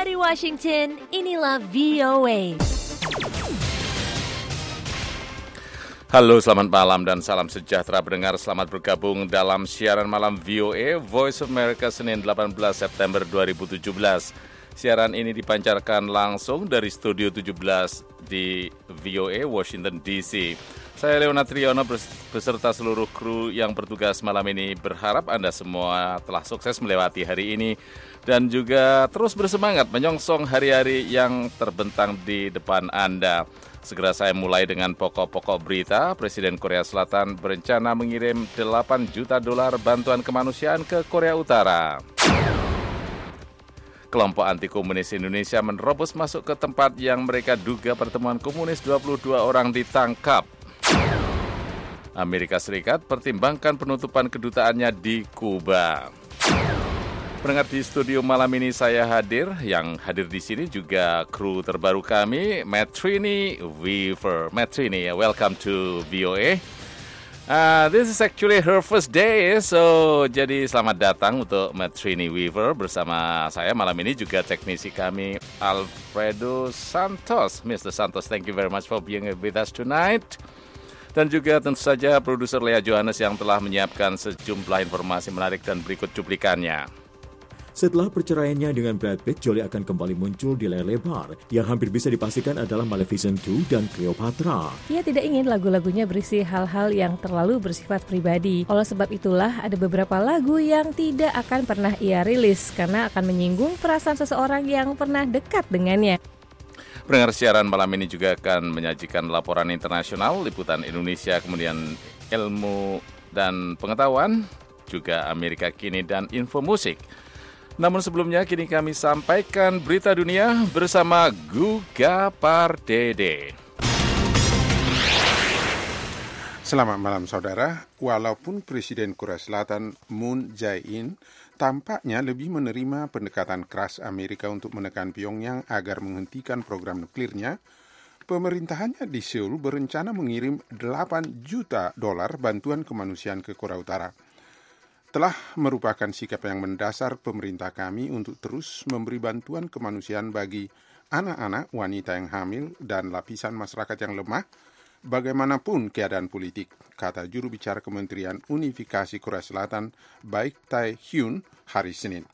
Dari Washington, inilah VOA. Halo, selamat malam dan salam sejahtera pendengar. Selamat bergabung dalam siaran malam VOA Voice of America Senin 18 September 2017. Siaran ini dipancarkan langsung dari Studio 17 di VOA Washington DC. Saya Leonard Triono beserta seluruh kru yang bertugas malam ini berharap Anda semua telah sukses melewati hari ini dan juga terus bersemangat menyongsong hari-hari yang terbentang di depan Anda. Segera saya mulai dengan pokok-pokok berita. Presiden Korea Selatan berencana mengirim $8 juta bantuan kemanusiaan ke Korea Utara. Kelompok anti-komunis Indonesia menerobos masuk ke tempat yang mereka duga pertemuan komunis, 22 orang ditangkap. Amerika Serikat pertimbangkan penutupan kedutaannya di Kuba. Pendengar, di studio malam ini saya hadir. Yang hadir di sini juga kru terbaru kami, Maitrini Weaver. Maitrini, welcome to VOA. This is actually her first day, so jadi selamat datang untuk Maitrini Weaver bersama saya malam ini, juga teknisi kami Alfredo Santos. Mr. Santos, thank you very much for being with us tonight. Dan juga tentu saja produser Lea Johannes yang telah menyiapkan sejumlah informasi menarik dan berikut cuplikannya. Setelah perceraiannya dengan Brad Pitt, Jolie akan kembali muncul di layar lebar. Yang hampir bisa dipastikan adalah Maleficent 2 dan Cleopatra. Ia tidak ingin lagu-lagunya berisi hal-hal yang terlalu bersifat pribadi. Oleh sebab itulah ada beberapa lagu yang tidak akan pernah ia rilis karena akan menyinggung perasaan seseorang yang pernah dekat dengannya. Pendengar, siaran malam ini juga akan menyajikan laporan internasional, liputan Indonesia, kemudian ilmu dan pengetahuan, juga Amerika Kini dan info musik. Namun sebelumnya kini kami sampaikan berita dunia bersama Guga Pardede. Selamat malam saudara. Walaupun Presiden Korea Selatan Moon Jae-in tampaknya lebih menerima pendekatan keras Amerika untuk menekan Pyongyang agar menghentikan program nuklirnya, pemerintahannya di Seoul berencana mengirim $8 juta bantuan kemanusiaan ke Korea Utara. Telah merupakan sikap yang mendasar pemerintah kami untuk terus memberi bantuan kemanusiaan bagi anak-anak, wanita yang hamil, dan lapisan masyarakat yang lemah, bagaimanapun keadaan politik, kata juru bicara Kementerian Unifikasi Korea Selatan, Baik Tae-hyun, hari Senin.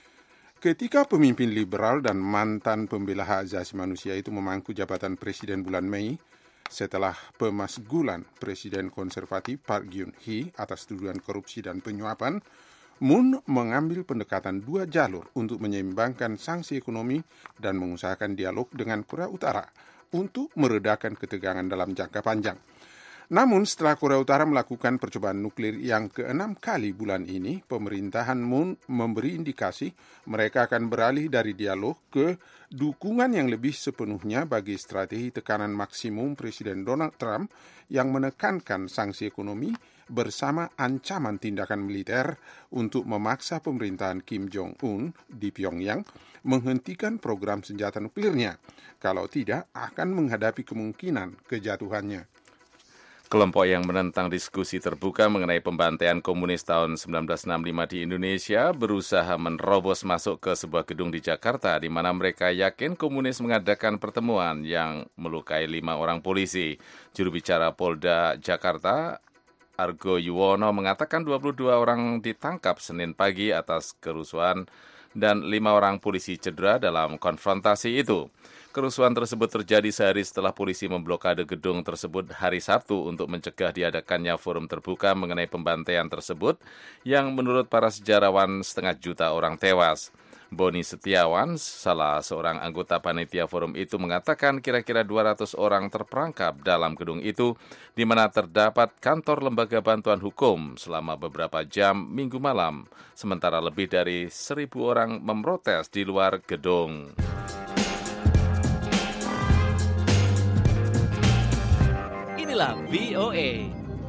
Ketika pemimpin liberal dan mantan pembela hak asasi manusia itu memangku jabatan presiden bulan Mei, setelah pemasgulan Presiden konservatif Park Geun-hye atas tuduhan korupsi dan penyuapan, Moon mengambil pendekatan dua jalur untuk menyeimbangkan sanksi ekonomi dan mengusahakan dialog dengan Korea Utara untuk meredakan ketegangan dalam jangka panjang. Namun setelah Korea Utara melakukan percobaan nuklir yang ke-6 kali bulan ini, pemerintahan Moon memberi indikasi mereka akan beralih dari dialog ke dukungan yang lebih sepenuhnya bagi strategi tekanan maksimum Presiden Donald Trump yang menekankan sanksi ekonomi bersama ancaman tindakan militer untuk memaksa pemerintahan Kim Jong-un di Pyongyang menghentikan program senjata nuklirnya. Kalau tidak, akan menghadapi kemungkinan kejatuhannya. Kelompok yang menentang diskusi terbuka mengenai pembantaian komunis tahun 1965 di Indonesia berusaha menerobos masuk ke sebuah gedung di Jakarta di mana mereka yakin komunis mengadakan pertemuan yang melukai 5 orang polisi. Juru bicara Polda Jakarta, Argo Yuwono, mengatakan 22 orang ditangkap Senin pagi atas kerusuhan dan 5 orang polisi cedera dalam konfrontasi itu. Kerusuhan tersebut terjadi sehari setelah polisi memblokade gedung tersebut hari Sabtu untuk mencegah diadakannya forum terbuka mengenai pembantaian tersebut yang menurut para sejarawan 500 juta orang tewas. Boni Setiawan, salah seorang anggota panitia forum itu, mengatakan kira-kira 200 orang terperangkap dalam gedung itu, di mana terdapat kantor lembaga bantuan hukum selama beberapa jam Minggu malam, sementara lebih dari 1.000 orang memprotes di luar gedung. Inilah VOA.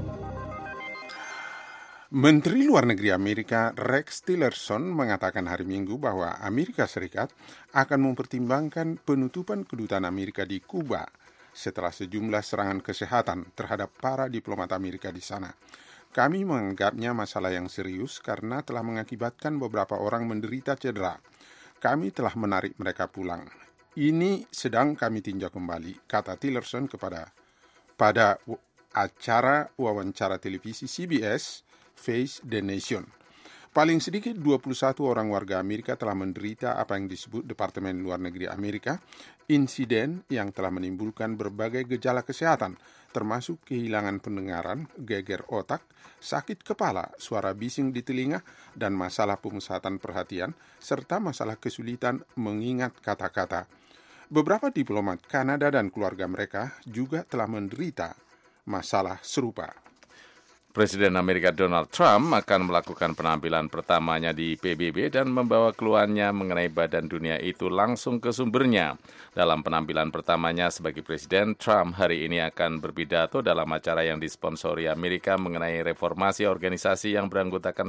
Menteri Luar Negeri Amerika Rex Tillerson mengatakan hari Minggu bahwa Amerika Serikat akan mempertimbangkan penutupan kedutaan Amerika di Kuba setelah sejumlah serangan kesehatan terhadap para diplomat Amerika di sana. Kami menganggapnya masalah yang serius karena telah mengakibatkan beberapa orang menderita cedera. kami telah menarik mereka pulang. Ini sedang kami tinjau kembali, kata Tillerson pada acara wawancara televisi CBS Face the Nation. Paling sedikit 21 orang warga Amerika telah menderita apa yang disebut Departemen Luar Negeri Amerika, insiden yang telah menimbulkan berbagai gejala kesehatan, termasuk kehilangan pendengaran, geger otak, sakit kepala, suara bising di telinga, dan masalah pemusatan perhatian, serta masalah kesulitan mengingat kata-kata. Beberapa diplomat Kanada dan keluarga mereka juga telah menderita masalah serupa. Presiden Amerika Donald Trump akan melakukan penampilan pertamanya di PBB dan membawa keluhannya mengenai Badan Dunia itu langsung ke sumbernya. Dalam penampilan pertamanya sebagai presiden, Trump hari ini akan berpidato dalam acara yang disponsori Amerika mengenai reformasi organisasi yang beranggotakan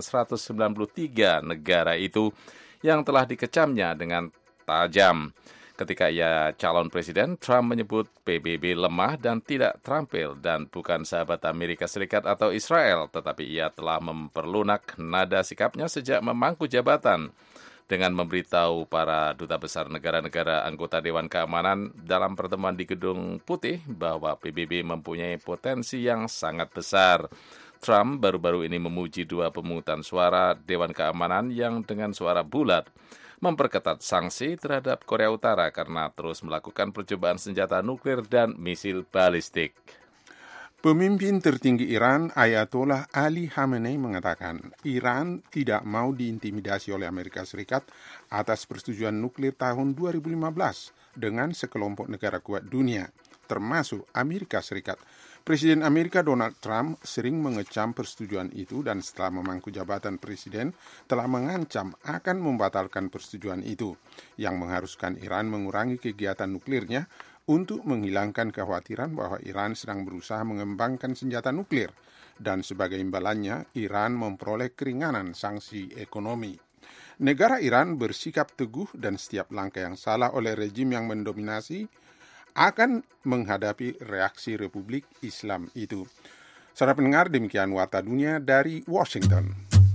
193 negara itu yang telah dikecamnya dengan tajam. Ketika ia calon presiden, Trump menyebut PBB lemah dan tidak terampil dan bukan sahabat Amerika Serikat atau Israel, tetapi ia telah memperlunak nada sikapnya sejak memangku jabatan dengan memberitahu para duta besar negara-negara anggota Dewan Keamanan dalam pertemuan di Gedung Putih bahwa PBB mempunyai potensi yang sangat besar. Trump baru-baru ini memuji 2 pemungutan suara Dewan Keamanan yang dengan suara bulat memperketat sanksi terhadap Korea Utara karena terus melakukan percobaan senjata nuklir dan misil balistik. Pemimpin tertinggi Iran, Ayatollah Ali Khamenei, mengatakan Iran tidak mau diintimidasi oleh Amerika Serikat atas persetujuan nuklir tahun 2015 dengan sekelompok negara kuat dunia, termasuk Amerika Serikat. Presiden Amerika Donald Trump sering mengecam persetujuan itu dan setelah memangku jabatan presiden telah mengancam akan membatalkan persetujuan itu yang mengharuskan Iran mengurangi kegiatan nuklirnya untuk menghilangkan kekhawatiran bahwa Iran sedang berusaha mengembangkan senjata nuklir dan sebagai imbalannya Iran memperoleh keringanan sanksi ekonomi. Negara Iran bersikap teguh dan setiap langkah yang salah oleh rejim yang mendominasi akan menghadapi reaksi Republik Islam itu. Saudara pendengar, demikian Warta Dunia dari Washington.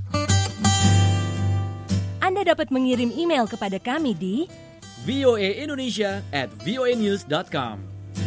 Anda dapat mengirim email kepada kami di voaindonesia@voanews.com.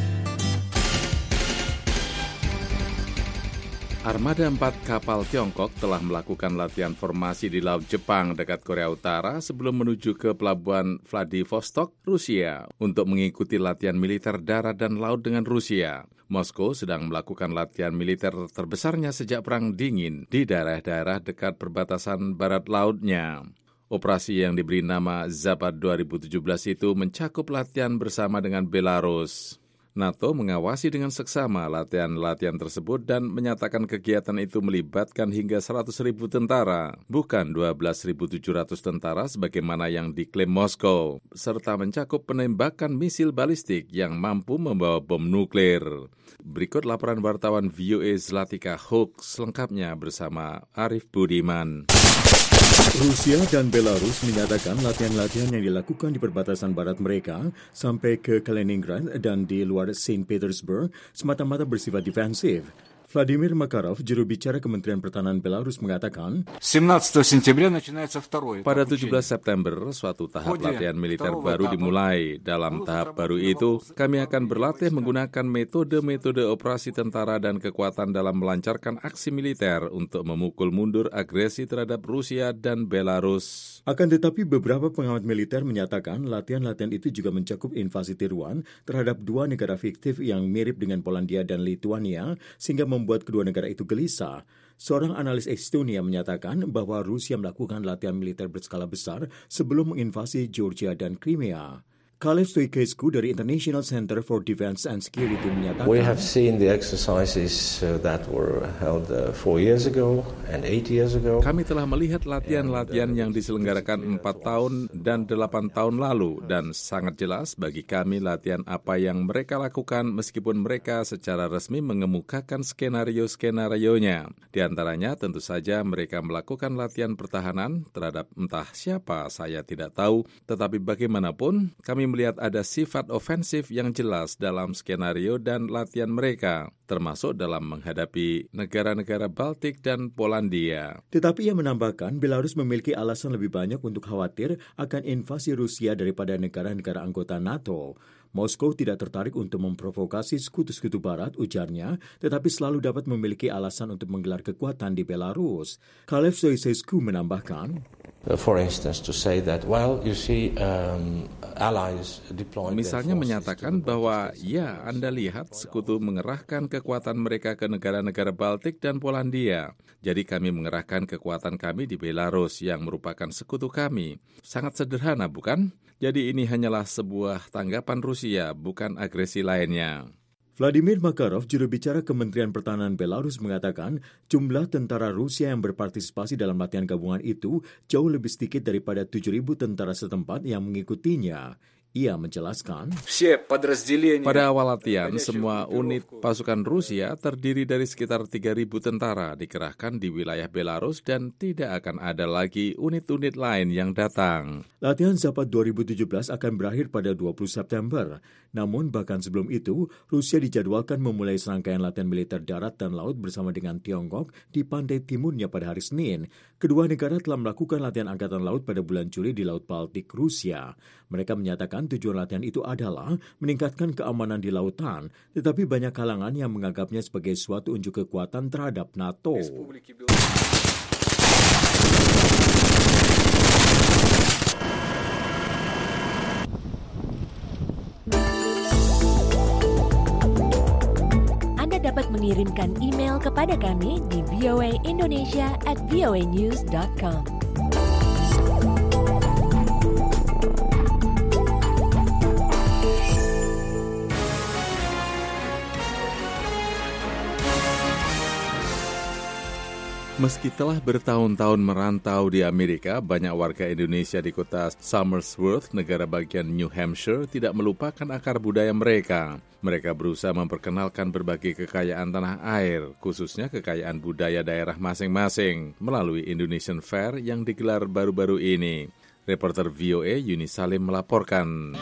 Armada 4 kapal Tiongkok telah melakukan latihan formasi di Laut Jepang dekat Korea Utara sebelum menuju ke pelabuhan Vladivostok, Rusia, untuk mengikuti latihan militer darat dan laut dengan Rusia. Moskow sedang melakukan latihan militer terbesarnya sejak Perang Dingin di daerah-daerah dekat perbatasan barat lautnya. Operasi yang diberi nama Zapad 2017 itu mencakup latihan bersama dengan Belarus. NATO mengawasi dengan seksama latihan-latihan tersebut dan menyatakan kegiatan itu melibatkan hingga 100.000 tentara, bukan 12.700 tentara sebagaimana yang diklaim Moskow, serta mencakup penembakan misil balistik yang mampu membawa bom nuklir. Berikut laporan wartawan VOA Zlatica Hook selengkapnya bersama Arif Budiman. Rusia dan Belarus menyatakan latihan-latihan yang dilakukan di perbatasan barat mereka sampai ke Kaliningrad dan di luar St. Petersburg semata-mata bersifat defensif. Vladimir Makarov, juru bicara Kementerian Pertahanan Belarus, mengatakan, pada 17 September, suatu tahap latihan militer baru dimulai. Dalam tahap baru itu, kami akan berlatih menggunakan metode-metode operasi tentara dan kekuatan dalam melancarkan aksi militer untuk memukul mundur agresi terhadap Rusia dan Belarus. Akan tetapi beberapa pengamat militer menyatakan latihan-latihan itu juga mencakup invasi tiruan terhadap 2 negara fiktif yang mirip dengan Polandia dan Lituania, sehingga membuat kedua negara itu gelisah. Seorang analis Estonia menyatakan bahwa Rusia melakukan latihan militer berskala besar sebelum menginvasi Georgia dan Crimea. Kalev Stoichescu dari International Center for Defense and Security menyatakan, We have seen the exercises that were held 4 years ago and 8 years ago. Kami telah melihat latihan-latihan yang diselenggarakan 4 tahun dan 8 tahun lalu, dan sangat jelas bagi kami latihan apa yang mereka lakukan meskipun mereka secara resmi mengemukakan skenario-skenarionya. Di antaranya tentu saja mereka melakukan latihan pertahanan terhadap entah siapa saya tidak tahu, tetapi bagaimanapun kami kami melihat ada sifat ofensif yang jelas dalam skenario dan latihan mereka, termasuk dalam menghadapi negara-negara Baltik dan Polandia. Tetapi ia menambahkan Belarus memiliki alasan lebih banyak untuk khawatir akan invasi Rusia daripada negara-negara anggota NATO. Moskow tidak tertarik untuk memprovokasi sekutu-sekutu barat, ujarnya, tetapi selalu dapat memiliki alasan untuk menggelar kekuatan di Belarus. Kalev Soisescu menambahkan, for instance, to say that, well, you see, allies deployed. Misalnya menyatakan bahwa, ya, Anda lihat sekutu mengerahkan kekuatan mereka ke negara-negara Baltik dan Polandia. Jadi kami mengerahkan kekuatan kami di Belarus yang merupakan sekutu kami. Sangat sederhana, bukan? Jadi ini hanyalah sebuah tanggapan Rusia, bukan agresi lainnya. Vladimir Makarov, juru bicara Kementerian Pertahanan Belarus, mengatakan jumlah tentara Rusia yang berpartisipasi dalam latihan gabungan itu jauh lebih sedikit daripada 7.000 tentara setempat yang mengikutinya. Ia menjelaskan, pada awal latihan, semua unit pasukan Rusia terdiri dari sekitar 3.000 tentara dikerahkan di wilayah Belarus dan tidak akan ada lagi unit-unit lain yang datang. Latihan Zapad 2017 akan berakhir pada 20 September. Namun bahkan sebelum itu, Rusia dijadwalkan memulai serangkaian latihan militer darat dan laut bersama dengan Tiongkok di pantai timurnya pada hari Senin. Kedua negara telah melakukan latihan angkatan laut pada bulan Juli di Laut Baltik, Rusia. Mereka menyatakan tujuan latihan itu adalah meningkatkan keamanan di lautan, tetapi banyak kalangan yang menganggapnya sebagai suatu unjuk kekuatan terhadap NATO. Anda dapat mengirimkan email kepada kami di voaindonesia@voanews.com. Meski telah bertahun-tahun merantau di Amerika, banyak warga Indonesia di kota Somersworth, negara bagian New Hampshire, tidak melupakan akar budaya mereka. Mereka berusaha memperkenalkan berbagai kekayaan tanah air, khususnya kekayaan budaya daerah masing-masing, melalui Indonesian Fair yang digelar baru-baru ini. Reporter VOA Yuni Salim melaporkan.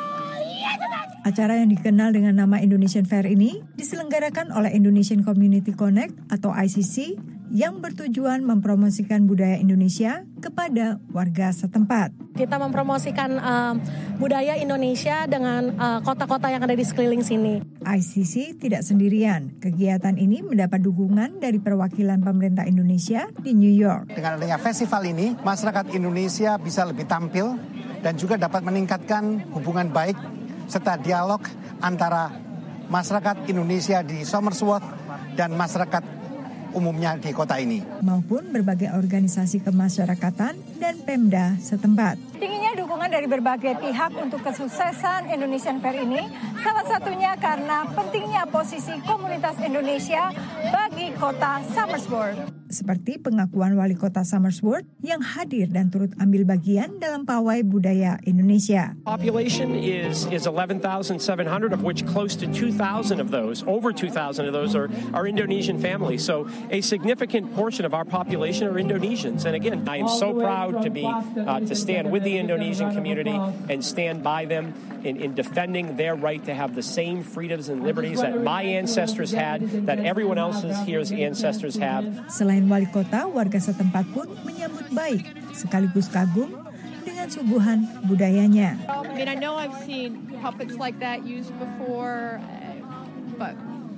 Acara yang dikenal dengan nama Indonesian Fair ini diselenggarakan oleh Indonesian Community Connect atau ICC yang bertujuan mempromosikan budaya Indonesia kepada warga setempat. Kita mempromosikan budaya Indonesia dengan kota-kota yang ada di sekeliling sini. ICC tidak sendirian. Kegiatan ini mendapat dukungan dari perwakilan pemerintah Indonesia di New York. Dengan adanya festival ini, masyarakat Indonesia bisa lebih tampil dan juga dapat meningkatkan hubungan baik serta dialog antara masyarakat Indonesia di Somersworth dan masyarakat umumnya di kota ini. Maupun berbagai organisasi kemasyarakatan dan Pemda setempat. Tingginya dukungan dari berbagai pihak untuk kesuksesan Indonesian Fair ini, salah satunya karena pentingnya posisi komunitas Indonesia bagi kota Somersworth. Seperti pengakuan Wali Kota Somersworth yang hadir dan turut ambil bagian dalam pawai budaya Indonesia. Population is 11,700, of which close to 2,000 of those, over 2,000 of those are Indonesian families. So a significant portion of our population are Indonesians. And again, I am so proud to stand with the Indonesian community and stand by them in defending their right to have the same freedoms and liberties that my ancestors had, that everyone else's here's ancestors have. Selain wali kota, warga setempat pun menyambut baik, sekaligus kagum dengan suguhan budayanya. I know I've seen puppets like that used before, but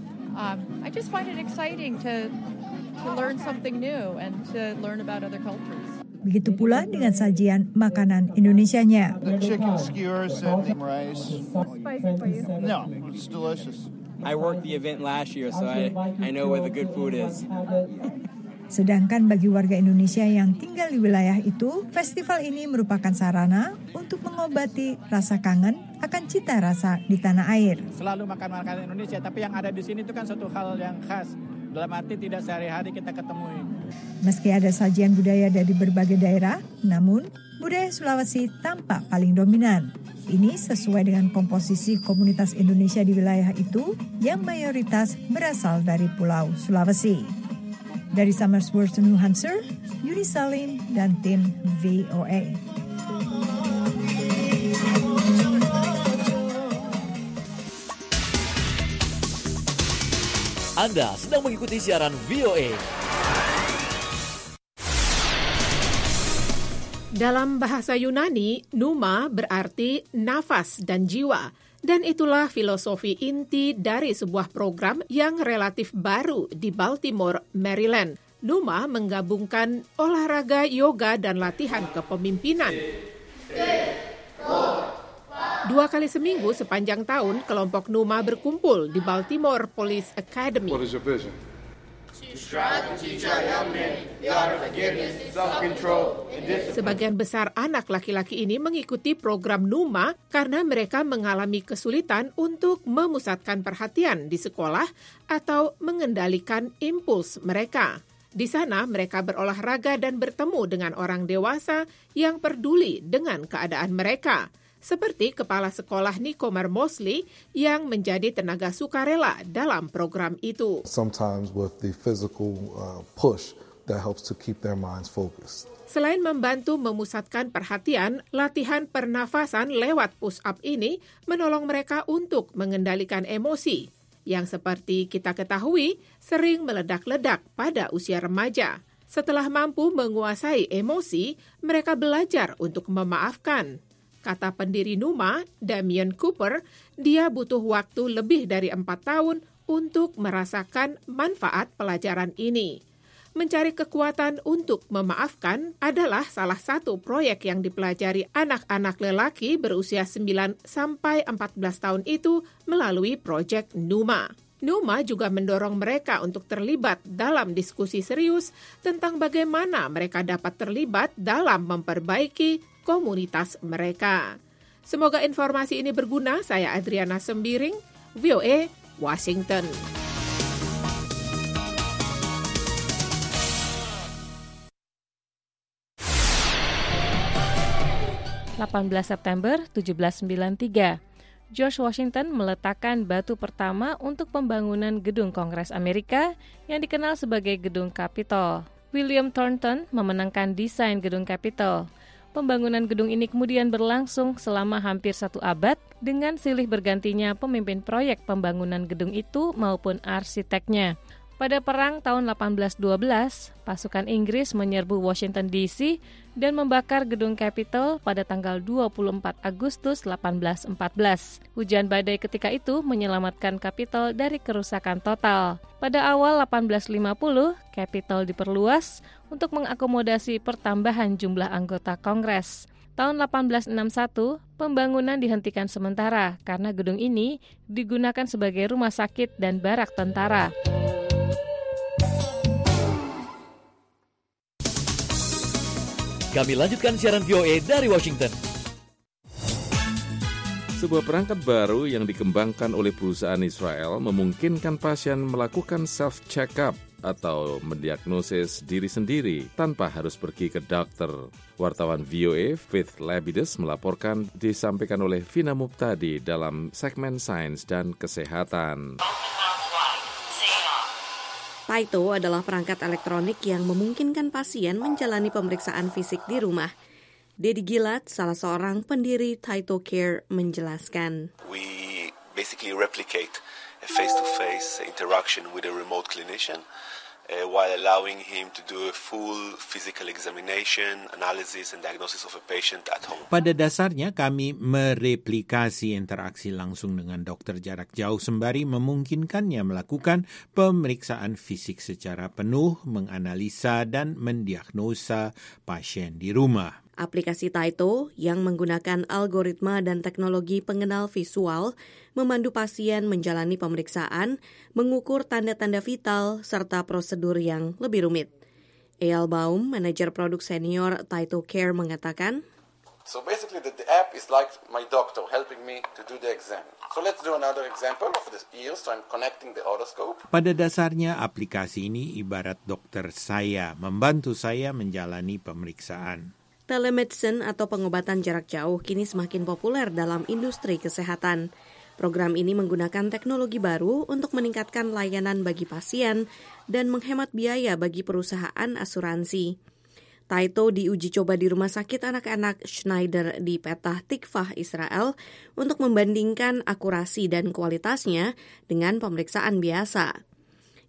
I just find it exciting to learn something new and to learn about other cultures. Begitu pula dengan sajian makanan Indonesianya. The chicken skewers and the rice. Spicy for you? No, it's delicious. I worked the event last year, so I know where the good food is. Sedangkan bagi warga Indonesia yang tinggal di wilayah itu, festival ini merupakan sarana untuk mengobati rasa kangen akan cita rasa di tanah air. Selalu makan makanan Indonesia, tapi yang ada di sini itu kan satu hal yang khas. Dalam arti tidak sehari-hari kita ketemui. Meski ada sajian budaya dari berbagai daerah, namun budaya Sulawesi tampak paling dominan. Ini sesuai dengan komposisi komunitas Indonesia di wilayah itu yang mayoritas berasal dari Pulau Sulawesi. Dari Somersworth, New Hampshire, Yuni Salim dan tim VOA. Anda sedang mengikuti siaran VOA. Dalam bahasa Yunani, pneuma berarti nafas dan jiwa. Dan itulah filosofi inti dari sebuah program yang relatif baru di Baltimore, Maryland. Pneuma menggabungkan olahraga, yoga, dan latihan kepemimpinan. 2 kali seminggu sepanjang tahun, kelompok pneuma berkumpul di Baltimore Police Academy. What is your vision? To strive to teach our young men the art of forgiveness, self-control, and discipline. Sebagian besar anak laki-laki ini mengikuti program pneuma karena mereka mengalami kesulitan untuk memusatkan perhatian di sekolah atau mengendalikan impuls mereka. Di sana mereka berolahraga dan bertemu dengan orang dewasa yang peduli dengan keadaan mereka. Seperti kepala sekolah Nicomer Mosley yang menjadi tenaga sukarela dalam program itu. Sometimes with the physical push that helps to keep their minds focused. Selain membantu memusatkan perhatian, latihan pernafasan lewat push-up ini menolong mereka untuk mengendalikan emosi, yang seperti kita ketahui sering meledak-ledak pada usia remaja. Setelah mampu menguasai emosi, mereka belajar untuk memaafkan. Kata pendiri pneuma, Damian Cooper, dia butuh waktu lebih dari 4 tahun untuk merasakan manfaat pelajaran ini. Mencari kekuatan untuk memaafkan adalah salah satu proyek yang dipelajari anak-anak lelaki berusia 9 sampai 14 tahun itu melalui proyek pneuma. Pneuma juga mendorong mereka untuk terlibat dalam diskusi serius tentang bagaimana mereka dapat terlibat dalam memperbaiki komunitas mereka. Semoga informasi ini berguna. Saya Adriana Sembiring, VOA, Washington. September 1793, George Washington meletakkan batu pertama untuk pembangunan gedung Kongres Amerika yang dikenal sebagai Gedung Capitol. William Thornton memenangkan desain Gedung Capitol. Pembangunan gedung ini kemudian berlangsung selama hampir 1 abad dengan silih bergantinya pemimpin proyek pembangunan gedung itu maupun arsiteknya. Pada Perang tahun 1812, pasukan Inggris menyerbu Washington DC dan membakar gedung Capitol pada tanggal 24 Agustus 1814. Hujan badai ketika itu menyelamatkan Capitol dari kerusakan total. Pada awal 1850, Capitol diperluas untuk mengakomodasi pertambahan jumlah anggota Kongres. Tahun 1861, pembangunan dihentikan sementara karena gedung ini digunakan sebagai rumah sakit dan barak tentara. Kami lanjutkan siaran VOA dari Washington. Sebuah perangkat baru yang dikembangkan oleh perusahaan Israel memungkinkan pasien melakukan self-check-up atau mendiagnosis diri sendiri tanpa harus pergi ke dokter. Wartawan VOA Faith Labides melaporkan, disampaikan oleh Vina Muptadi dalam segmen Sains dan Kesehatan. Taito adalah perangkat elektronik yang memungkinkan pasien menjalani pemeriksaan fisik di rumah. Dedi Gilad, salah seorang pendiri Taito Care, menjelaskan. We basically replicate a face-to-face interaction with a remote clinician while allowing him to do a full physical examination, analysis, and diagnosis of a patient at home. Pada dasarnya kami mereplikasi interaksi langsung dengan dokter jarak jauh sembari memungkinkannya melakukan pemeriksaan fisik secara penuh, menganalisa dan mendiagnosa pasien di rumah. Aplikasi Taito yang menggunakan algoritma dan teknologi pengenal visual memandu pasien menjalani pemeriksaan, mengukur tanda-tanda vital, serta prosedur yang lebih rumit. Eyal Baum, manajer produk senior Taito Care, mengatakan, So basically the app is like my doctor helping me to do the exam. So let's do another example of the ears. So I'm connecting the otoscope. Pada dasarnya aplikasi ini ibarat dokter saya, membantu saya menjalani pemeriksaan. Telemedicine atau pengobatan jarak jauh kini semakin populer dalam industri kesehatan. Program ini menggunakan teknologi baru untuk meningkatkan layanan bagi pasien dan menghemat biaya bagi perusahaan asuransi. Taito diuji coba di Rumah Sakit Anak-anak Schneider di Petah Tikvah, Israel untuk membandingkan akurasi dan kualitasnya dengan pemeriksaan biasa.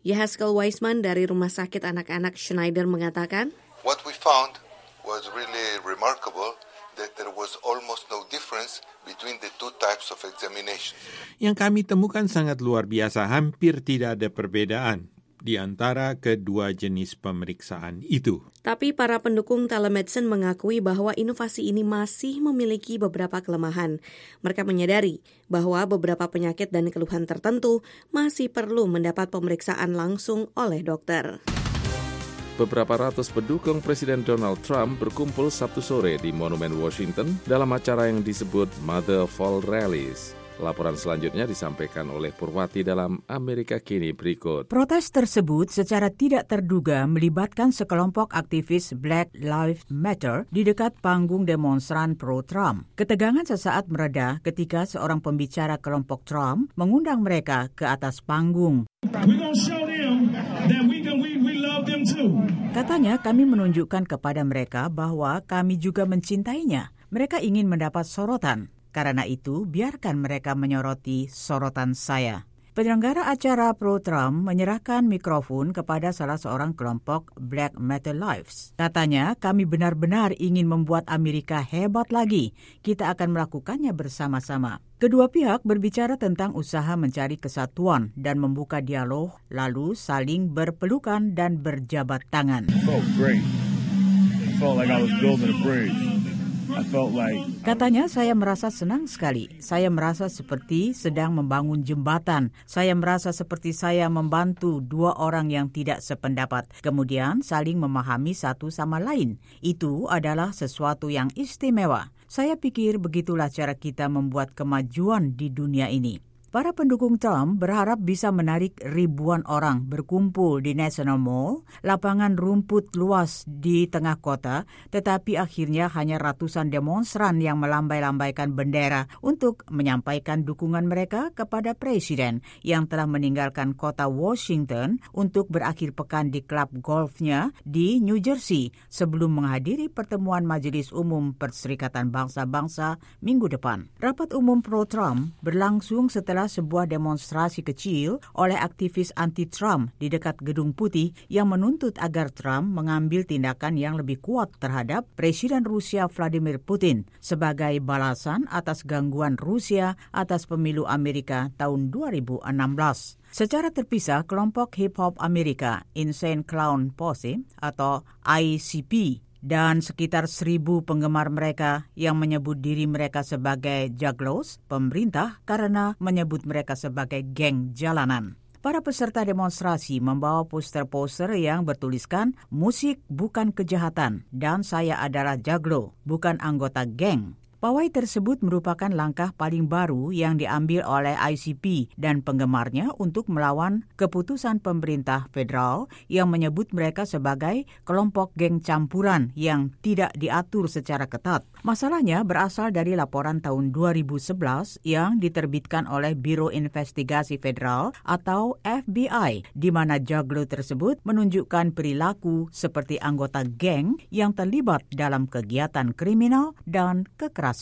Yeheskel Weisman dari Rumah Sakit Anak-anak Schneider mengatakan, What we found was really remarkable that there was almost no difference between the two types of examinations. Yang kami temukan sangat luar biasa, hampir tidak ada perbedaan di antara kedua jenis pemeriksaan itu. Tapi para pendukung telemedicine mengakui bahwa inovasi ini masih memiliki beberapa kelemahan. Mereka menyadari bahwa beberapa penyakit dan keluhan tertentu masih perlu mendapat pemeriksaan langsung oleh dokter. Beberapa ratus pendukung Presiden Donald Trump berkumpul Sabtu sore di Monumen Washington dalam acara yang disebut Mother of All Rallies. Laporan selanjutnya disampaikan oleh Purwati dalam Amerika Kini berikut. Protes tersebut secara tidak terduga melibatkan sekelompok aktivis Black Lives Matter di dekat panggung demonstran pro-Trump. Ketegangan sesaat mereda ketika seorang pembicara kelompok Trump mengundang mereka ke atas panggung. Katanya, kami menunjukkan kepada mereka bahwa kami juga mencintainya. Mereka ingin mendapat sorotan. Karena itu, biarkan mereka menyoroti sorotan saya. Penyelenggara acara pro-Trump menyerahkan mikrofon kepada salah seorang kelompok Black Matter Lives. Katanya, kami benar-benar ingin membuat Amerika hebat lagi. Kita akan melakukannya bersama-sama. Kedua pihak berbicara tentang usaha mencari kesatuan dan membuka dialog, lalu saling berpelukan dan berjabat tangan. Katanya, saya merasa senang sekali. Saya merasa seperti sedang membangun jembatan. Saya merasa seperti saya membantu dua orang yang tidak sependapat, kemudian saling memahami satu sama lain. Itu adalah sesuatu yang istimewa. Saya pikir begitulah cara kita membuat kemajuan di dunia ini. Para pendukung Trump berharap bisa menarik ribuan orang berkumpul di National Mall, lapangan rumput luas di tengah kota, tetapi akhirnya hanya ratusan demonstran yang melambai-lambaikan bendera untuk menyampaikan dukungan mereka kepada Presiden yang telah meninggalkan kota Washington untuk berakhir pekan di klub golfnya di New Jersey sebelum menghadiri pertemuan Majelis Umum Perserikatan Bangsa-Bangsa minggu depan. Rapat umum pro-Trump berlangsung setelah sebuah demonstrasi kecil oleh aktivis anti-Trump di dekat Gedung Putih yang menuntut agar Trump mengambil tindakan yang lebih kuat terhadap Presiden Rusia Vladimir Putin sebagai balasan atas gangguan Rusia atas pemilu Amerika tahun 2016. Secara terpisah, kelompok hip-hop Amerika Insane Clown Posse atau ICP dan sekitar 1.000 penggemar mereka yang menyebut diri mereka sebagai juggalos pemerintah karena menyebut mereka sebagai geng jalanan. Para peserta demonstrasi membawa poster-poster yang bertuliskan musik bukan kejahatan dan saya adalah juggalo, bukan anggota geng. Pawai tersebut merupakan langkah paling baru yang diambil oleh ICP dan penggemarnya untuk melawan keputusan pemerintah federal yang menyebut mereka sebagai kelompok geng campuran yang tidak diatur secara ketat. Masalahnya berasal dari laporan tahun 2011 yang diterbitkan oleh Biro Investigasi Federal atau FBI, di mana juggalo tersebut menunjukkan perilaku seperti anggota geng yang terlibat dalam kegiatan kriminal dan kekerasan.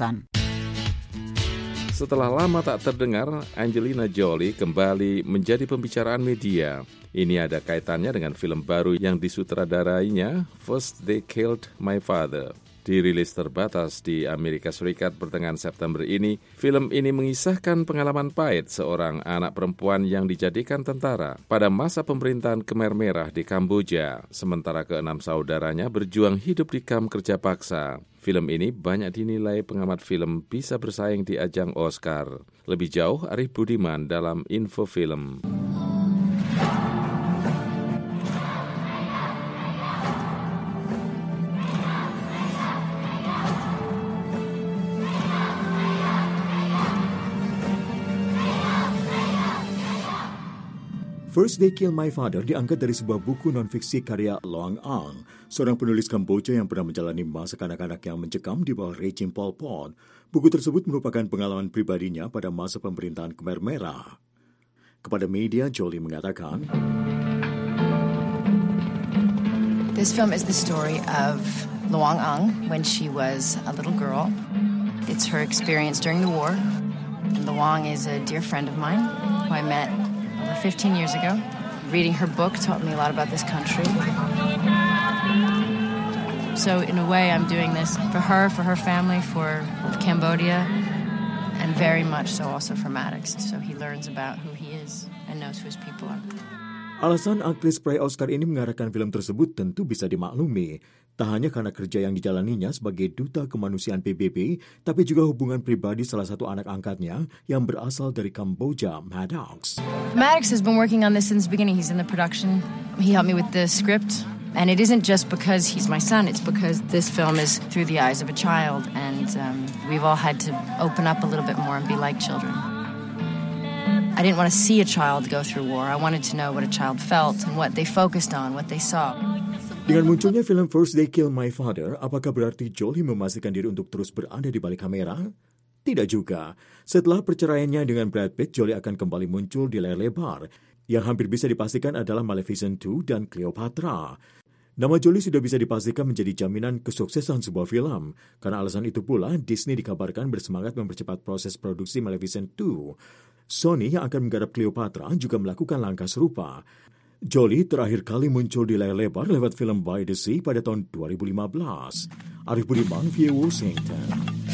Setelah lama tak terdengar, Angelina Jolie kembali menjadi pembicaraan media. Ini ada kaitannya dengan film baru yang disutradarainya, First They Killed My Father. Dirilis terbatas di Amerika Serikat pertengahan September ini, film ini mengisahkan pengalaman pahit seorang anak perempuan yang dijadikan tentara pada masa pemerintahan Khmer Merah di Kamboja, sementara keenam saudaranya berjuang hidup di kamp kerja paksa. Film ini banyak dinilai pengamat film bisa bersaing di ajang Oscar. Lebih jauh, Arif Budiman dalam Info Film. First They Killed My Father diangkat dari sebuah buku non-fiksi karya Loang Ang, seorang penulis Kamboja yang pernah menjalani masa kanak-kanak yang mencekam di bawah rejim Pol Pot. Buku tersebut merupakan pengalaman pribadinya pada masa pemerintahan Khmer Merah. Kepada media, Jolie mengatakan, This film is the story of Loang Ang when she was a little girl. It's her experience during the war. Loang is a dear friend of mine who I met over 15 years ago. Reading her book taught me a lot about this country. So in a way, I'm doing this for her family, for Cambodia, and very much so also for Maddox. So he learns about who he is and knows who his people are. Alasan aktris peraih Oscar ini mengarahkan film tersebut tentu bisa dimaklumi. Tak hanya karena kerja yang dijalaninya sebagai duta kemanusiaan PBB, tapi juga hubungan pribadi salah satu anak angkatnya yang berasal dari Kamboja, Maddox. Maddox has been working on this since the beginning. He's in the production. He helped me with the script. And it isn't just because he's my son, it's because this film is through the eyes of a child, and we've all had to open up a little bit more and be like children. I didn't want to see a child go through war. I wanted to know what a child felt and what they focused on, what they saw. Dengan munculnya film First They Killed My Father, apakah berarti Jolie memastikan diri untuk terus berada di balik kamera? Tidak juga. Setelah perceraiannya dengan Brad Pitt, Jolie akan kembali muncul di layar lebar. Yang hampir bisa dipastikan adalah Maleficent 2 dan Cleopatra. Nama Jolie sudah bisa dipastikan menjadi jaminan kesuksesan sebuah film. Karena alasan itu pula, Disney dikabarkan bersemangat mempercepat proses produksi Maleficent 2. Sony yang akan menggarap Cleopatra juga melakukan langkah serupa. Jolie terakhir kali muncul di layar lebar lewat film By the Sea pada tahun 2015. Arif Budiman, VOA Washington.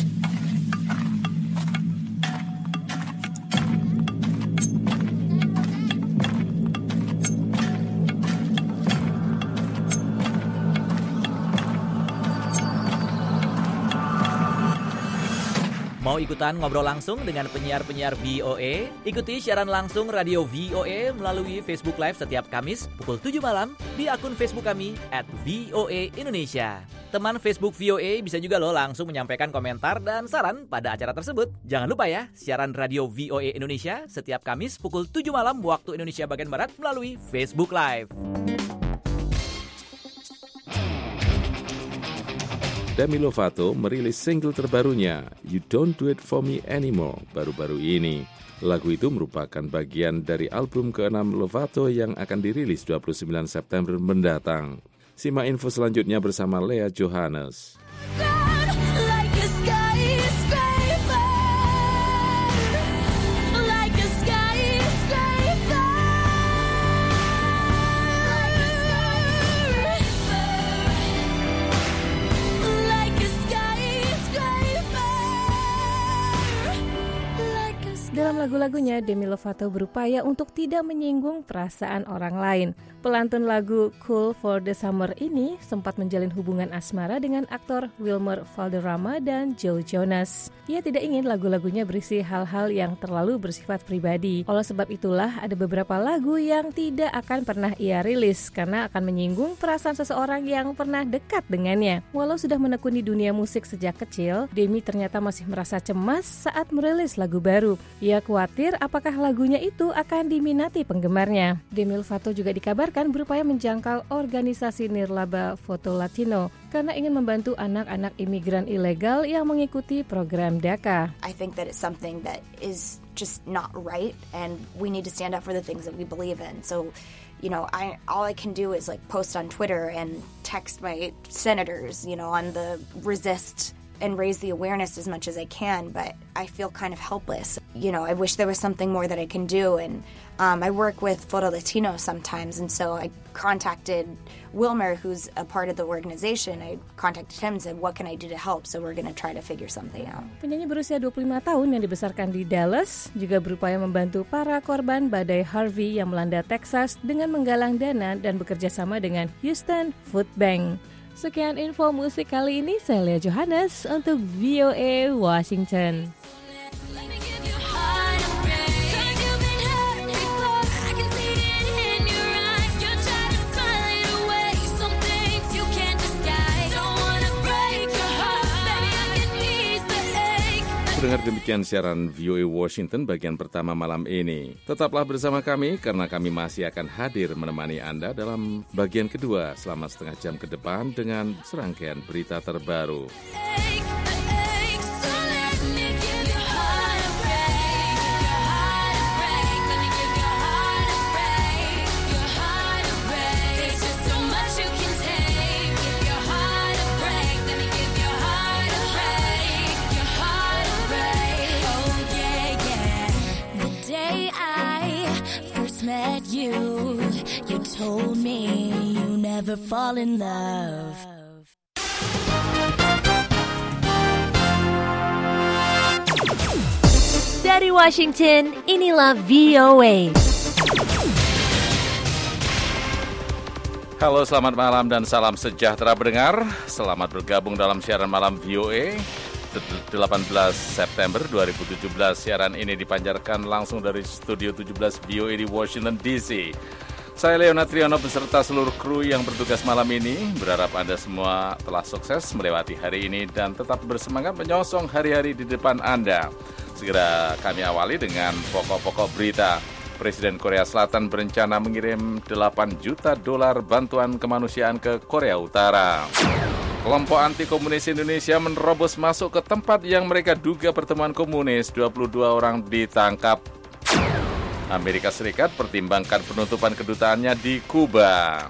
Mau ikutan ngobrol langsung dengan penyiar-penyiar VOA? Ikuti siaran langsung radio VOA melalui Facebook Live setiap Kamis pukul 7 malam di akun Facebook kami @VOA Indonesia. Teman Facebook VOA bisa juga langsung menyampaikan komentar dan saran pada acara tersebut. Jangan lupa ya, siaran radio VOA Indonesia setiap Kamis pukul 7 malam waktu Indonesia bagian Barat melalui Facebook Live. Demi Lovato merilis single terbarunya, You Don't Do It For Me Anymore, baru-baru ini. Lagu itu merupakan bagian dari album ke-6 Lovato yang akan dirilis 29 September mendatang. Simak info selanjutnya bersama Lea Johannes. Dalam lagu-lagunya, Demi Lovato berupaya untuk tidak menyinggung perasaan orang lain. Pelantun lagu Cool for the Summer ini sempat menjalin hubungan asmara dengan aktor Wilmer Valderrama dan Joe Jonas. Ia tidak ingin lagu-lagunya berisi hal-hal yang terlalu bersifat pribadi. Oleh sebab itulah, ada beberapa lagu yang tidak akan pernah ia rilis karena akan menyinggung perasaan seseorang yang pernah dekat dengannya. Walau sudah menekuni dunia musik sejak kecil, Demi ternyata masih merasa cemas saat merilis lagu baru. Ia khawatir apakah lagunya itu akan diminati penggemarnya. Demi Lovato juga dikabarkan berupaya menjangkau organisasi nirlaba Foto Latino karena ingin membantu anak-anak imigran ilegal yang mengikuti program DACA. I think that it's something that is just not right and we need to stand up for the things that we believe in. So, you know, all I can do is like post on Twitter and text my senators, you know, on the resist and raise the awareness as much as I can, but I feel kind of helpless. You know, I wish there was something more that I can do, and I work with Foto Latino sometimes, and so I contacted Wilmer, who's a part of the organization. I contacted him and said, what can I do to help? So we're going to try to figure something out. Penyanyi berusia 25 tahun yang dibesarkan di Dallas juga berupaya membantu para korban badai Harvey yang melanda Texas dengan menggalang dana dan bekerja sama dengan Houston Food Bank. Sekian info musik kali ini, saya Lea Johannes untuk VOA Washington. Dengar demikian siaran VOA Washington bagian pertama malam ini. Tetaplah bersama kami karena kami masih akan hadir menemani Anda dalam bagian kedua selama setengah jam ke depan dengan serangkaian berita terbaru. Met you, never fall in love. Dari Washington, inilah VOA. Halo, selamat malam dan salam sejahtera pendengar. Selamat bergabung dalam siaran malam VOA 18 September 2017. Siaran ini dipancarkan langsung dari Studio 17 VOA di Washington DC. Saya Leona Triano beserta seluruh kru yang bertugas malam ini berharap Anda semua telah sukses melewati hari ini dan tetap bersemangat menyongsong hari-hari di depan Anda. Segera kami awali dengan pokok-pokok berita. Presiden Korea Selatan berencana mengirim $8 juta bantuan kemanusiaan ke Korea Utara. Kelompok anti-komunis Indonesia menerobos masuk ke tempat yang mereka duga pertemuan komunis. 22 orang ditangkap. Amerika Serikat pertimbangkan penutupan kedutaannya di Kuba.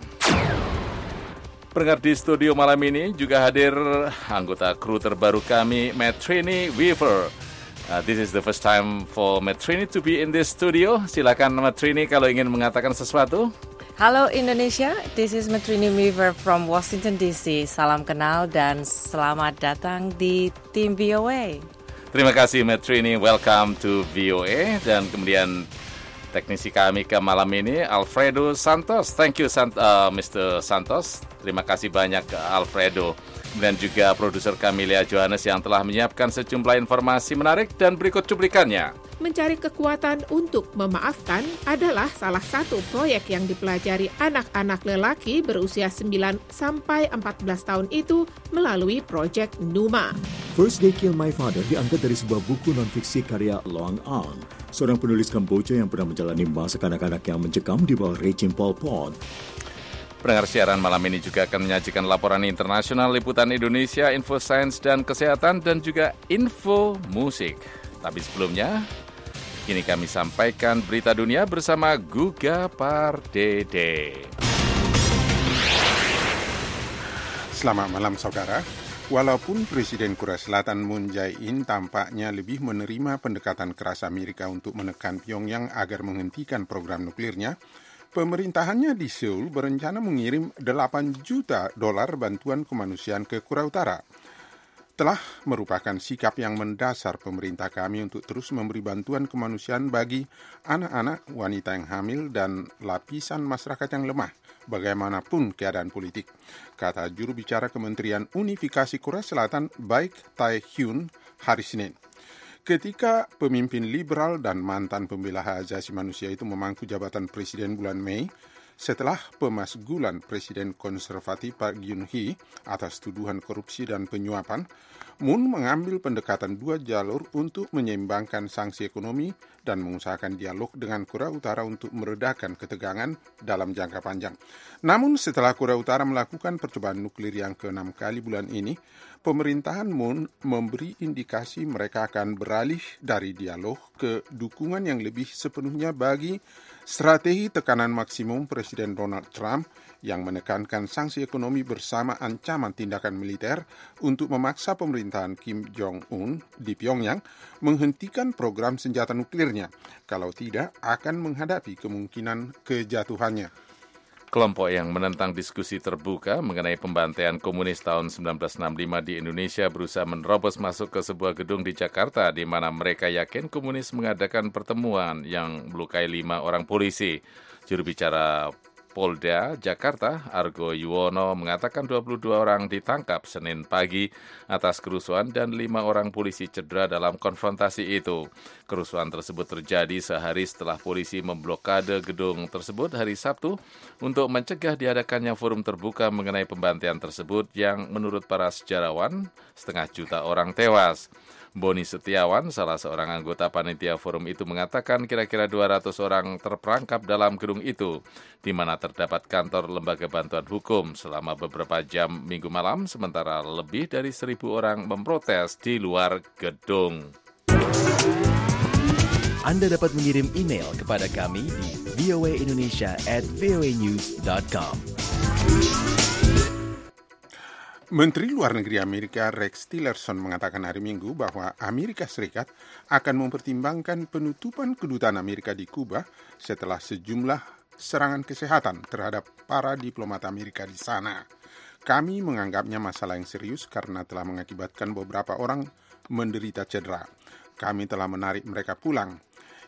Pendengar, di studio malam ini juga hadir anggota kru terbaru kami, Maitrini Weaver. This is the first time for Maitrini to be in this studio. Silakan Maitrini kalau ingin mengatakan sesuatu. Halo Indonesia, this is Maitrini Weaver from Washington DC. Salam kenal dan selamat datang di tim VOA. Terima kasih Maitrini, welcome to VOA. Dan kemudian teknisi kami ke malam ini, Alfredo Santos. Thank you, Mr. Santos. Terima kasih banyak, Alfredo. Dan juga produser kami, Lea Johannes, yang telah menyiapkan sejumlah informasi menarik dan berikut cuplikannya. Mencari kekuatan untuk memaafkan adalah salah satu proyek yang dipelajari anak-anak lelaki berusia 9 sampai 14 tahun itu melalui proyek Numa. First They Killed My Father diangkat dari sebuah buku non-fiksi karya Loang Ang, seorang penulis Kamboja yang pernah menjalani masa kanak-kanak yang mencekam di bawah rejim Pol Pot. Pendengar, siaran malam ini juga akan menyajikan laporan internasional, liputan Indonesia, info sains dan kesehatan, dan juga info musik. Tapi sebelumnya, kini kami sampaikan berita dunia bersama Guga Pardede. Selamat malam saudara. Walaupun Presiden Korea Selatan Moon Jae-in tampaknya lebih menerima pendekatan keras Amerika untuk menekan Pyongyang agar menghentikan program nuklirnya, pemerintahannya di Seoul berencana mengirim $8 juta bantuan kemanusiaan ke Korea Utara. Telah merupakan sikap yang mendasar pemerintah kami untuk terus memberi bantuan kemanusiaan bagi anak-anak, wanita yang hamil, dan lapisan masyarakat yang lemah, bagaimanapun keadaan politik, kata juru bicara Kementerian Unifikasi Korea Selatan, Baik Tae-hyun, hari Senin. Ketika pemimpin liberal dan mantan pembela hak asasi manusia itu memangku jabatan presiden bulan Mei, setelah pemasgulan Presiden konservatif Park Geun-hye atas tuduhan korupsi dan penyuapan, Moon mengambil pendekatan dua jalur untuk menyeimbangkan sanksi ekonomi dan mengusahakan dialog dengan Korea Utara untuk meredakan ketegangan dalam jangka panjang. Namun setelah Korea Utara melakukan percobaan nuklir yang ke-6 kali bulan ini, pemerintahan Moon memberi indikasi mereka akan beralih dari dialog ke dukungan yang lebih sepenuhnya bagi strategi tekanan maksimum Presiden Donald Trump yang menekankan sanksi ekonomi bersama ancaman tindakan militer untuk memaksa pemerintahan Kim Jong-un di Pyongyang menghentikan program senjata nuklirnya, kalau tidak akan menghadapi kemungkinan kejatuhannya. Kelompok yang menentang diskusi terbuka mengenai pembantaian komunis tahun 1965 di Indonesia berusaha menerobos masuk ke sebuah gedung di Jakarta di mana mereka yakin komunis mengadakan pertemuan yang melukai 5 orang polisi. Juru bicara Polda Jakarta, Argo Yuwono, mengatakan 22 orang ditangkap Senin pagi atas kerusuhan dan 5 orang polisi cedera dalam konfrontasi itu. Kerusuhan tersebut terjadi sehari setelah polisi memblokade gedung tersebut hari Sabtu untuk mencegah diadakannya forum terbuka mengenai pembantaian tersebut yang menurut para sejarawan 500 juta orang tewas. Boni Setiawan, salah seorang anggota panitia forum itu, mengatakan kira-kira 200 orang terperangkap dalam gedung itu, di mana terdapat kantor lembaga bantuan hukum selama beberapa jam Minggu malam, sementara lebih dari 1.000 orang memprotes di luar gedung. Anda dapat mengirim email kepada kami di voaindonesia@voanews.com. Menteri Luar Negeri Amerika Rex Tillerson mengatakan hari Minggu bahwa Amerika Serikat akan mempertimbangkan penutupan kedutaan Amerika di Kuba setelah sejumlah serangan kesehatan terhadap para diplomat Amerika di sana. Kami menganggapnya masalah yang serius karena telah mengakibatkan beberapa orang menderita cedera. Kami telah menarik mereka pulang.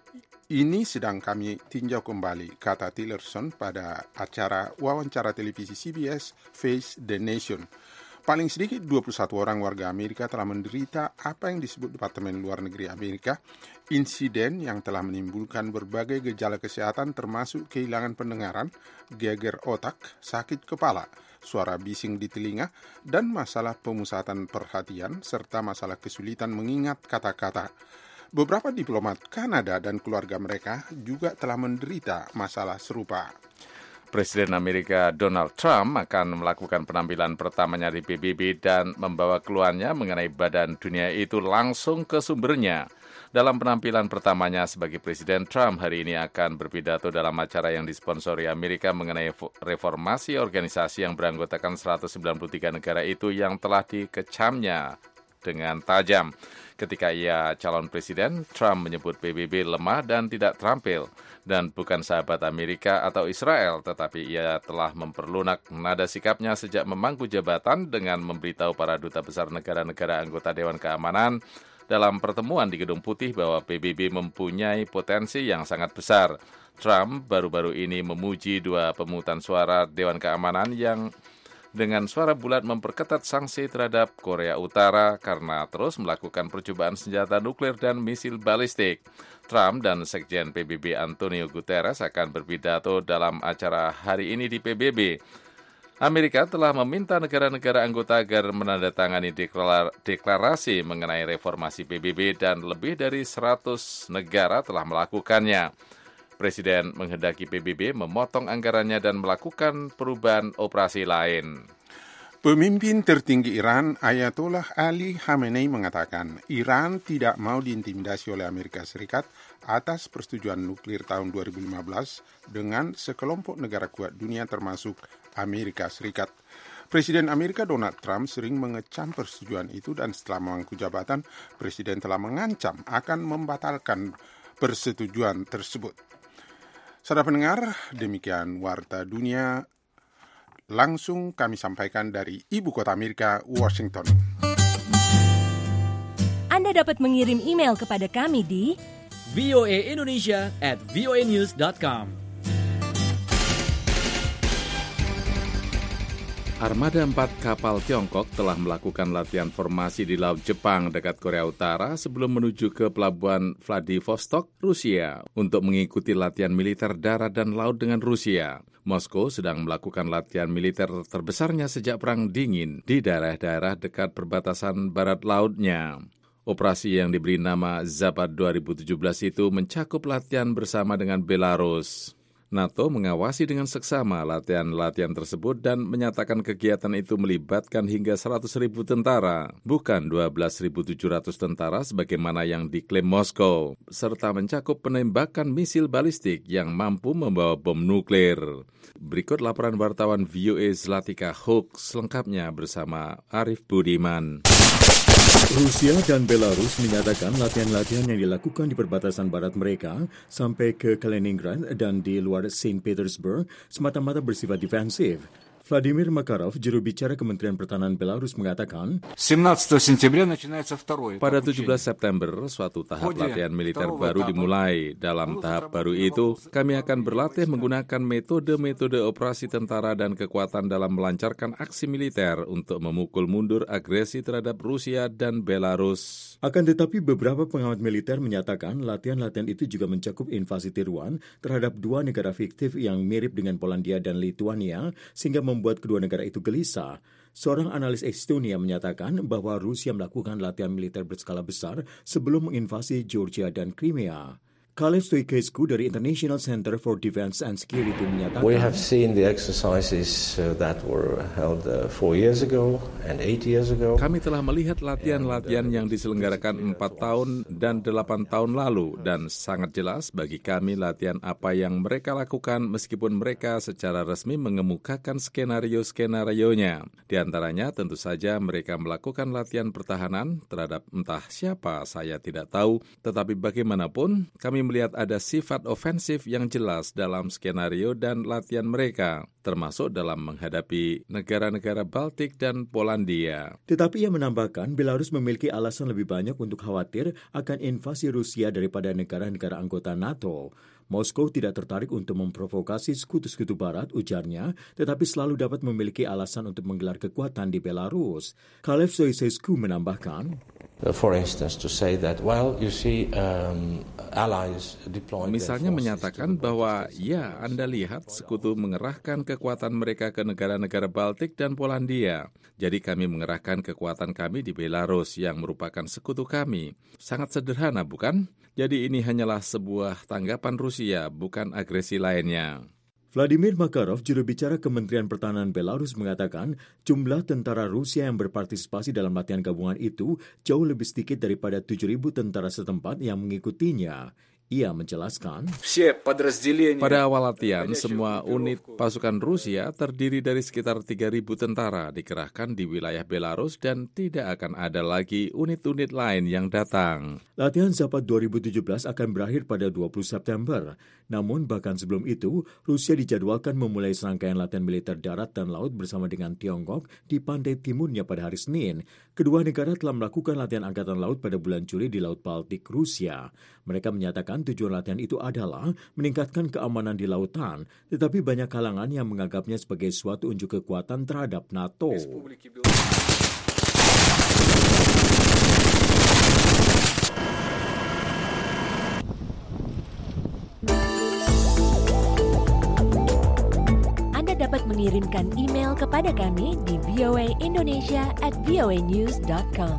Ini sedang kami tinjau kembali, kata Tillerson pada acara wawancara televisi CBS Face the Nation. Paling sedikit 21 orang warga Amerika telah menderita apa yang disebut Departemen Luar Negeri Amerika, insiden yang telah menimbulkan berbagai gejala kesehatan termasuk kehilangan pendengaran, geger otak, sakit kepala, suara bising di telinga, dan masalah pemusatan perhatian serta masalah kesulitan mengingat kata-kata. Beberapa diplomat Kanada dan keluarga mereka juga telah menderita masalah serupa. Presiden Amerika Donald Trump akan melakukan penampilan pertamanya di PBB dan membawa keluhannya mengenai Badan Dunia itu langsung ke sumbernya. Dalam penampilan pertamanya sebagai Presiden, Trump hari ini akan berpidato dalam acara yang disponsori Amerika mengenai reformasi organisasi yang beranggotakan 193 negara itu yang telah dikecamnya dengan tajam. Ketika ia calon presiden, Trump menyebut PBB lemah dan tidak terampil dan bukan sahabat Amerika atau Israel, tetapi ia telah memperlunak nada sikapnya sejak memangku jabatan dengan memberitahu para duta besar negara-negara anggota Dewan Keamanan dalam pertemuan di Gedung Putih bahwa PBB mempunyai potensi yang sangat besar. Trump baru-baru ini memuji dua pemungutan suara Dewan Keamanan yang dengan suara bulat memperketat sanksi terhadap Korea Utara karena terus melakukan percobaan senjata nuklir dan misil balistik. Trump dan Sekjen PBB Antonio Guterres akan berpidato dalam acara hari ini di PBB. Amerika telah meminta negara-negara anggota agar menandatangani deklarasi mengenai reformasi PBB dan lebih dari 100 negara telah melakukannya. Presiden menghendaki PBB memotong anggarannya dan melakukan perubahan operasi lain. Pemimpin tertinggi Iran, Ayatollah Ali Khamenei mengatakan Iran tidak mau diintimidasi oleh Amerika Serikat atas persetujuan nuklir tahun 2015 dengan sekelompok negara kuat dunia termasuk Amerika Serikat. Presiden Amerika Donald Trump sering mengecam persetujuan itu dan setelah memangku jabatan, Presiden telah mengancam akan membatalkan persetujuan tersebut. Saudara pendengar, demikian Warta Dunia langsung kami sampaikan dari Ibu Kota Amerika, Washington. Anda dapat mengirim email kepada kami di voaindonesia@voanews.com. Armada 4 kapal Tiongkok telah melakukan latihan formasi di Laut Jepang dekat Korea Utara sebelum menuju ke pelabuhan Vladivostok, Rusia, untuk mengikuti latihan militer darat dan laut dengan Rusia. Moskow sedang melakukan latihan militer terbesarnya sejak Perang Dingin di daerah-daerah dekat perbatasan barat lautnya. Operasi yang diberi nama Zapad 2017 itu mencakup latihan bersama dengan Belarus. NATO mengawasi dengan seksama latihan-latihan tersebut dan menyatakan kegiatan itu melibatkan hingga 100.000 tentara, bukan 12.700 tentara sebagaimana yang diklaim Moskow, serta mencakup penembakan misil balistik yang mampu membawa bom nuklir. Berikut laporan wartawan VOA Zlatica Hook selengkapnya bersama Arif Budiman. Rusia dan Belarus menyatakan latihan-latihan yang dilakukan di perbatasan barat mereka sampai ke Kaliningrad dan di luar St. Petersburg semata-mata bersifat defensif. Vladimir Makarov, juru bicara Kementerian Pertahanan Belarus, mengatakan, pada 17 September, suatu tahap latihan militer baru dimulai. Dalam tahap baru itu, kami akan berlatih menggunakan metode-metode operasi tentara dan kekuatan dalam melancarkan aksi militer untuk memukul mundur agresi terhadap Rusia dan Belarus. Akan tetapi beberapa pengamat militer menyatakan latihan-latihan itu juga mencakup invasi tiruan terhadap dua negara fiktif yang mirip dengan Polandia dan Lituania, sehingga membuat kedua negara itu gelisah. Seorang analis Estonia menyatakan bahwa Rusia melakukan latihan militer berskala besar sebelum menginvasi Georgia dan Crimea. Kalev Stoichescu dari International Center for Defense and Security menyatakan, We have seen the exercises that were held 4 years ago and 8 years ago. Kami telah melihat latihan-latihan yang diselenggarakan 4 tahun dan 8 tahun lalu, dan sangat jelas bagi kami latihan apa yang mereka lakukan meskipun mereka secara resmi mengemukakan skenario-skenarionya. Di antaranya tentu saja mereka melakukan latihan pertahanan terhadap entah siapa saya tidak tahu, tetapi bagaimanapun kami kami melihat ada sifat ofensif yang jelas dalam skenario dan latihan mereka, termasuk dalam menghadapi negara-negara Baltik dan Polandia. Tetapi ia menambahkan Belarus memiliki alasan lebih banyak untuk khawatir akan invasi Rusia daripada negara-negara anggota NATO. Moskow tidak tertarik untuk memprovokasi sekutu-sekutu barat, ujarnya, tetapi selalu dapat memiliki alasan untuk menggelar kekuatan di Belarus. Kalev Soisescu menambahkan, for instance, to say that, well, you see, allies deploying. Misalnya menyatakan bahwa, ya, Anda lihat sekutu mengerahkan kekuatan mereka ke negara-negara Baltik dan Polandia. Jadi kami mengerahkan kekuatan kami di Belarus yang merupakan sekutu kami. Sangat sederhana, bukan? Jadi ini hanyalah sebuah tanggapan Rusia, bukan agresi lainnya. Vladimir Makarov, juru bicara Kementerian Pertahanan Belarus, mengatakan jumlah tentara Rusia yang berpartisipasi dalam latihan gabungan itu jauh lebih sedikit daripada 7.000 tentara setempat yang mengikutinya. Ia menjelaskan, pada awal latihan, semua unit pasukan Rusia terdiri dari sekitar 3.000 tentara dikerahkan di wilayah Belarus dan tidak akan ada lagi unit-unit lain yang datang. Latihan Zapad 2017 akan berakhir pada 20 September. Namun bahkan sebelum itu, Rusia dijadwalkan memulai serangkaian latihan militer darat dan laut bersama dengan Tiongkok di pantai timurnya pada hari Senin. Kedua negara telah melakukan latihan angkatan laut pada bulan Juli di Laut Baltik, Rusia. Mereka menyatakan tujuan latihan itu adalah meningkatkan keamanan di lautan, tetapi banyak kalangan yang menganggapnya sebagai suatu unjuk kekuatan terhadap NATO. Anda dapat mengirimkan email kepada kami di voaindonesia@voanews.com.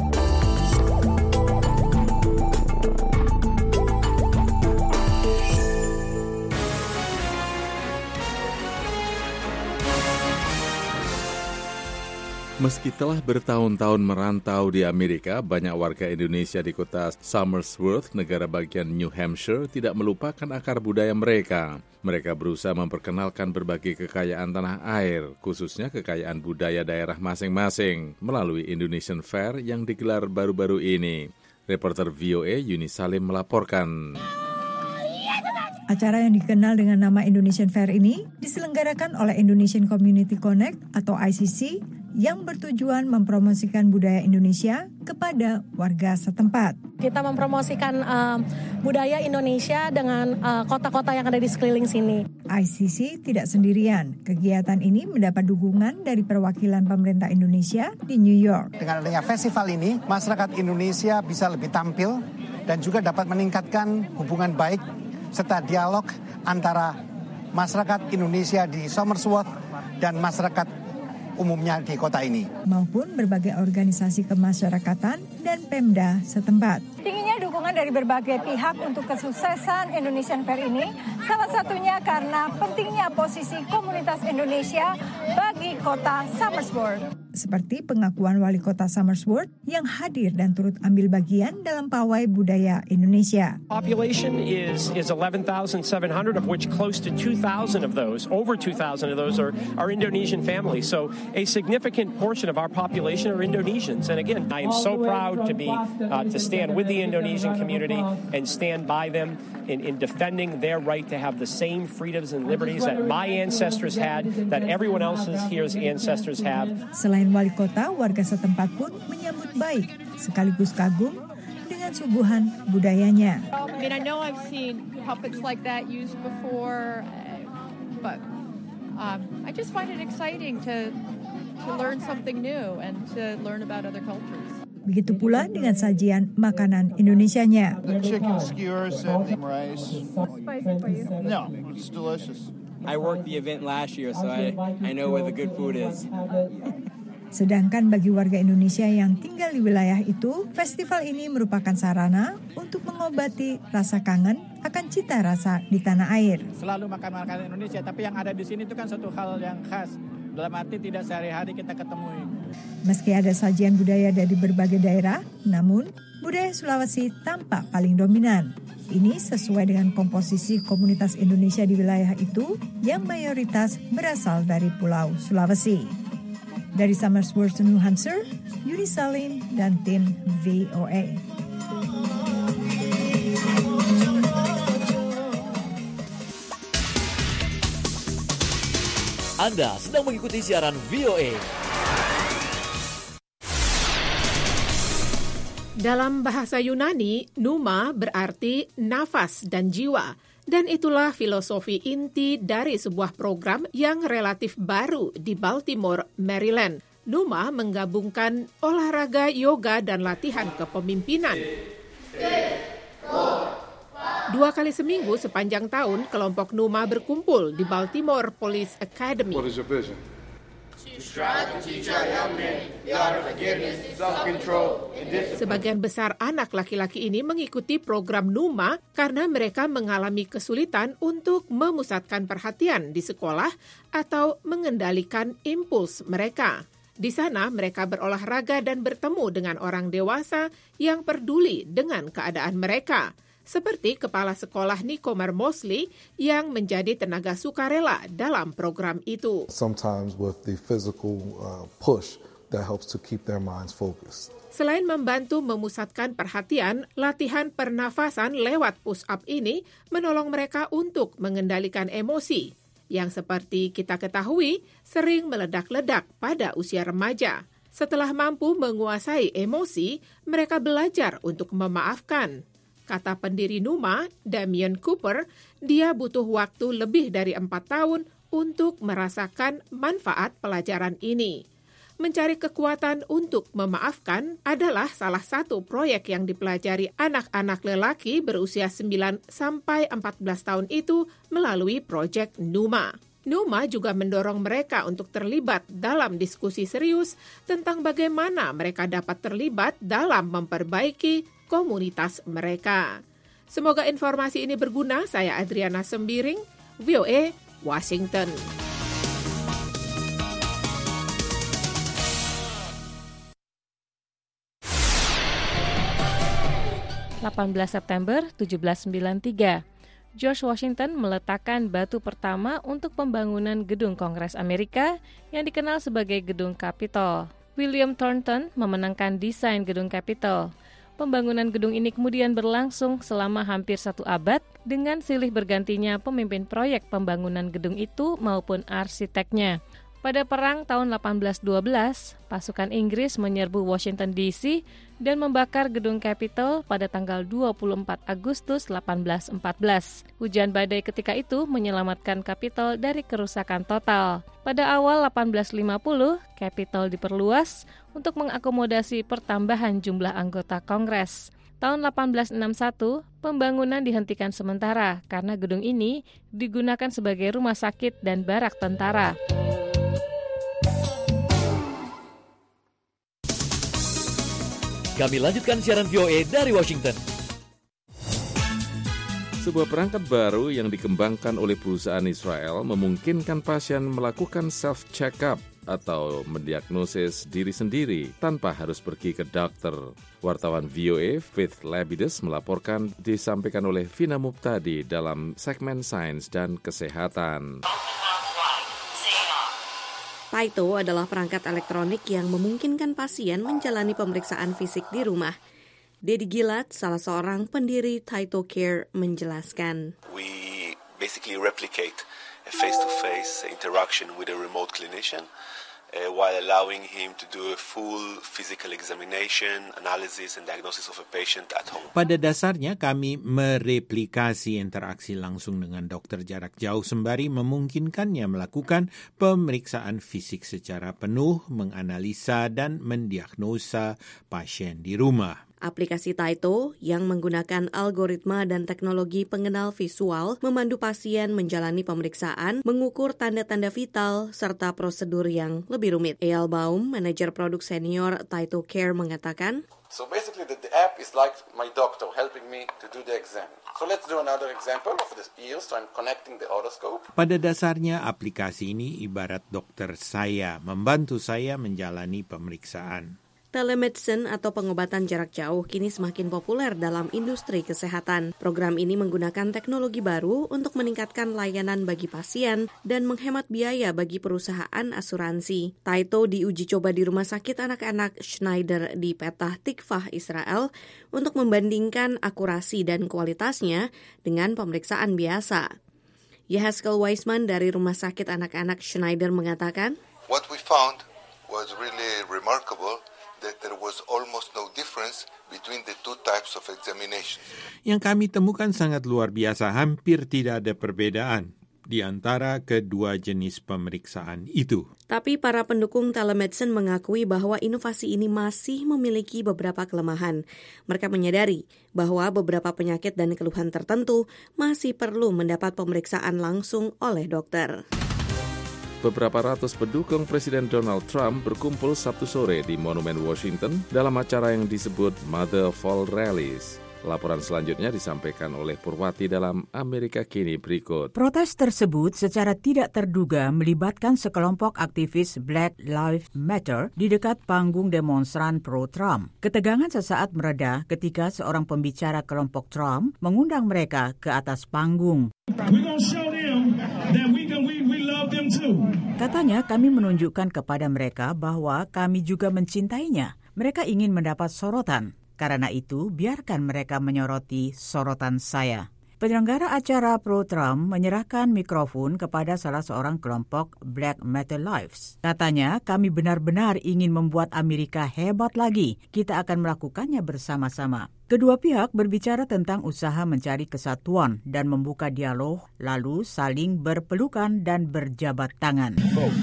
Meski telah bertahun-tahun merantau di Amerika, banyak warga Indonesia di kota Somersworth, negara bagian New Hampshire, tidak melupakan akar budaya mereka. Mereka berusaha memperkenalkan berbagai kekayaan tanah air, khususnya kekayaan budaya daerah masing-masing, melalui Indonesian Fair yang digelar baru-baru ini. Reporter VOA Yuni Salim melaporkan. Acara yang dikenal dengan nama Indonesian Fair ini diselenggarakan oleh Indonesian Community Connect atau ICC yang bertujuan mempromosikan budaya Indonesia kepada warga setempat. Kita mempromosikan budaya Indonesia dengan kota-kota yang ada di sekeliling sini. ICC tidak sendirian. Kegiatan ini mendapat dukungan dari perwakilan pemerintah Indonesia di New York. Dengan adanya festival ini, masyarakat Indonesia bisa lebih tampil dan juga dapat meningkatkan hubungan baik serta dialog antara masyarakat Indonesia di Somersworth dan masyarakat umumnya di kota ini. Maupun berbagai organisasi kemasyarakatan dan Pemda setempat. Tingginya dukungan dari berbagai pihak untuk kesuksesan Indonesian Fair ini, salah satunya karena pentingnya posisi komunitas Indonesia bagi kota Somersworth. Seperti pengakuan wali kota Somersworth yang hadir dan turut ambil bagian dalam pawai budaya Indonesia. Population is 11,700, of which close to 2,000 of those, over 2,000 of those are Indonesian families. So a significant portion of our population are Indonesians. And again, I am so proud to be to stand with the Indonesian community and stand by them in defending their right to have the same freedoms and liberties that my ancestors had, that everyone else's here's ancestors have. Selain wali kota, warga setempat pun menyambut baik, sekaligus kagum dengan suguhan budayanya. I mean, I know I've seen puppets like that used before, but I just find it exciting to learn something new and to learn about other cultures. Begitu pula dengan sajian makanan Indonesianya. The chicken skewers and the rice. Spicy for you? No, it's delicious. I worked the event last year, so I know where the good food is. Sedangkan bagi warga Indonesia yang tinggal di wilayah itu, festival ini merupakan sarana untuk mengobati rasa kangen akan cita rasa di tanah air. Selalu makan makanan Indonesia, tapi yang ada di sini itu kan satu hal yang khas. Dalam arti tidak sehari-hari kita ketemui. Meski ada sajian budaya dari berbagai daerah, namun budaya Sulawesi tampak paling dominan. Ini sesuai dengan komposisi komunitas Indonesia di wilayah itu yang mayoritas berasal dari Pulau Sulawesi. Dari Somersworth, New Hampshire, Yuni Salim dan tim VOA. Anda sedang mengikuti siaran VOA. Dalam bahasa Yunani, pneuma berarti nafas dan jiwa. Dan itulah filosofi inti dari sebuah program yang relatif baru di Baltimore, Maryland. Pneuma menggabungkan olahraga, yoga, dan latihan kepemimpinan. 2 kali seminggu sepanjang tahun, kelompok pneuma berkumpul di Baltimore Police Academy. What is your vision? To strive to teach our young men the art of forgiveness, self-control, and discipline. Sebagian besar anak laki-laki ini mengikuti program pneuma karena mereka mengalami kesulitan untuk memusatkan perhatian di sekolah atau mengendalikan impuls mereka. Di sana mereka berolahraga dan bertemu dengan orang dewasa yang peduli dengan keadaan mereka, seperti Kepala Sekolah Nicomer Mosley yang menjadi tenaga sukarela dalam program itu. Sometimes with the physical push that helps to keep their minds focused. Selain membantu memusatkan perhatian, latihan pernafasan lewat push-up ini menolong mereka untuk mengendalikan emosi, yang seperti kita ketahui sering meledak-ledak pada usia remaja. Setelah mampu menguasai emosi, mereka belajar untuk memaafkan. Kata pendiri pneuma, Damian Cooper, dia butuh waktu lebih dari 4 tahun untuk merasakan manfaat pelajaran ini. Mencari kekuatan untuk memaafkan adalah salah satu proyek yang dipelajari anak-anak lelaki berusia 9 sampai 14 tahun itu melalui proyek pneuma. Pneuma juga mendorong mereka untuk terlibat dalam diskusi serius tentang bagaimana mereka dapat terlibat dalam memperbaiki komunitas mereka. Semoga informasi ini berguna. Saya Adriana Sembiring, VOA, Washington. 18 September 1793, George Washington meletakkan batu pertama untuk pembangunan gedung Kongres Amerika yang dikenal sebagai Gedung Capitol. William Thornton memenangkan desain Gedung Capitol. Pembangunan gedung ini kemudian berlangsung selama hampir 1 abad dengan silih bergantinya pemimpin proyek pembangunan gedung itu maupun arsiteknya. Pada Perang tahun 1812, pasukan Inggris menyerbu Washington DC dan membakar gedung Capitol pada tanggal 24 Agustus 1814. Hujan badai ketika itu menyelamatkan Capitol dari kerusakan total. Pada awal 1850, Capitol diperluas untuk mengakomodasi pertambahan jumlah anggota Kongres. Tahun 1861, pembangunan dihentikan sementara karena gedung ini digunakan sebagai rumah sakit dan barak tentara. Kami lanjutkan siaran VOA dari Washington. Sebuah perangkat baru yang dikembangkan oleh perusahaan Israel memungkinkan pasien melakukan self-check-up atau mendiagnosis diri sendiri tanpa harus pergi ke dokter. Wartawan VOA Faith Labides melaporkan, disampaikan oleh Vina Muptadi dalam segmen Sains dan Kesehatan. Taito adalah perangkat elektronik yang memungkinkan pasien menjalani pemeriksaan fisik di rumah. Dedi Gilad, salah seorang pendiri Taito Care, menjelaskan. We basically replicate a face-to-face interaction with a remote clinician while allowing him to do a full physical examination, analysis, and diagnosis of a patient at home. Pada dasarnya kami mereplikasi interaksi langsung dengan dokter jarak jauh sembari memungkinkannya melakukan pemeriksaan fisik secara penuh, menganalisa dan mendiagnosa pasien di rumah. Aplikasi Taito yang menggunakan algoritma dan teknologi pengenal visual memandu pasien menjalani pemeriksaan, mengukur tanda-tanda vital, serta prosedur yang lebih rumit. Eyal Baum, manajer produk senior Taito Care, mengatakan, So basically the app is like my doctor helping me to do the exam. So let's do another example of the ears. So I'm connecting the otoscope. Pada dasarnya aplikasi ini ibarat dokter saya, membantu saya menjalani pemeriksaan. Telemedicine atau pengobatan jarak jauh kini semakin populer dalam industri kesehatan. Program ini menggunakan teknologi baru untuk meningkatkan layanan bagi pasien dan menghemat biaya bagi perusahaan asuransi. Taito diuji coba di Rumah Sakit Anak-anak Schneider di Petah Tikvah, Israel, untuk membandingkan akurasi dan kualitasnya dengan pemeriksaan biasa. Yeheskel Weisman dari Rumah Sakit Anak-anak Schneider mengatakan, What we found was really remarkable that there was almost no difference between the two types of examinations. Yang kami temukan sangat luar biasa, hampir tidak ada perbedaan di antara kedua jenis pemeriksaan itu. Tapi para pendukung telemedicine mengakui bahwa inovasi ini masih memiliki beberapa kelemahan. Mereka menyadari bahwa beberapa penyakit dan keluhan tertentu masih perlu mendapat pemeriksaan langsung oleh dokter. Beberapa ratus pendukung Presiden Donald Trump berkumpul Sabtu sore di Monumen Washington dalam acara yang disebut Mother Fall Rallies. Laporan selanjutnya disampaikan oleh Purwati dalam Amerika Kini berikut. Protes tersebut secara tidak terduga melibatkan sekelompok aktivis Black Lives Matter di dekat panggung demonstran pro-Trump. Ketegangan sesaat mereda ketika seorang pembicara kelompok Trump mengundang mereka ke atas panggung. Katanya, kami menunjukkan kepada mereka bahwa kami juga mencintainya. Mereka ingin mendapat sorotan. Karena itu, biarkan mereka menyoroti sorotan saya. Penyelenggara acara pro-Trump menyerahkan mikrofon kepada salah seorang kelompok Black Matter Lives. Katanya, kami benar-benar ingin membuat Amerika hebat lagi. Kita akan melakukannya bersama-sama. Kedua pihak berbicara tentang usaha mencari kesatuan dan membuka dialog, lalu saling berpelukan dan berjabat tangan.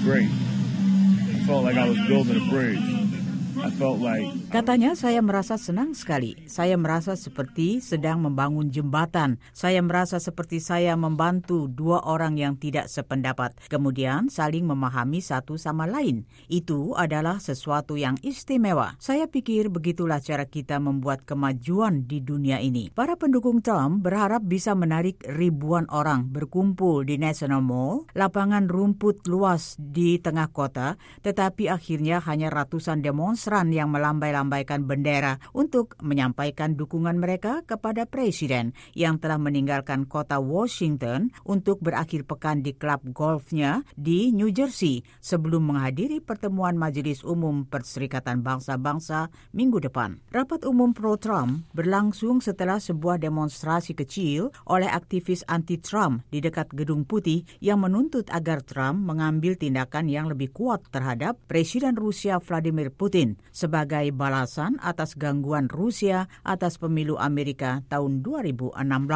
Katanya, saya merasa senang sekali. Saya merasa seperti sedang membangun jembatan. Saya merasa seperti saya membantu dua orang yang tidak sependapat. Kemudian saling memahami satu sama lain. Itu adalah sesuatu yang istimewa. Saya pikir begitulah cara kita membuat kemajuan di dunia ini. Para pendukung Trump berharap bisa menarik ribuan orang berkumpul di National Mall, lapangan rumput luas di tengah kota, tetapi akhirnya hanya ratusan demonstran yang melambai-lambaikan bendera untuk menyampaikan dukungan mereka kepada presiden yang telah meninggalkan kota Washington untuk berakhir pekan di klub golfnya di New Jersey sebelum menghadiri pertemuan Majelis Umum Perserikatan Bangsa-Bangsa minggu depan. Rapat umum pro-Trump berlangsung setelah sebuah demonstrasi kecil oleh aktivis anti-Trump di dekat Gedung Putih yang menuntut agar Trump mengambil tindakan yang lebih kuat terhadap Presiden Rusia Vladimir Putin sebagai balasan atas gangguan Rusia atas pemilu Amerika tahun 2016.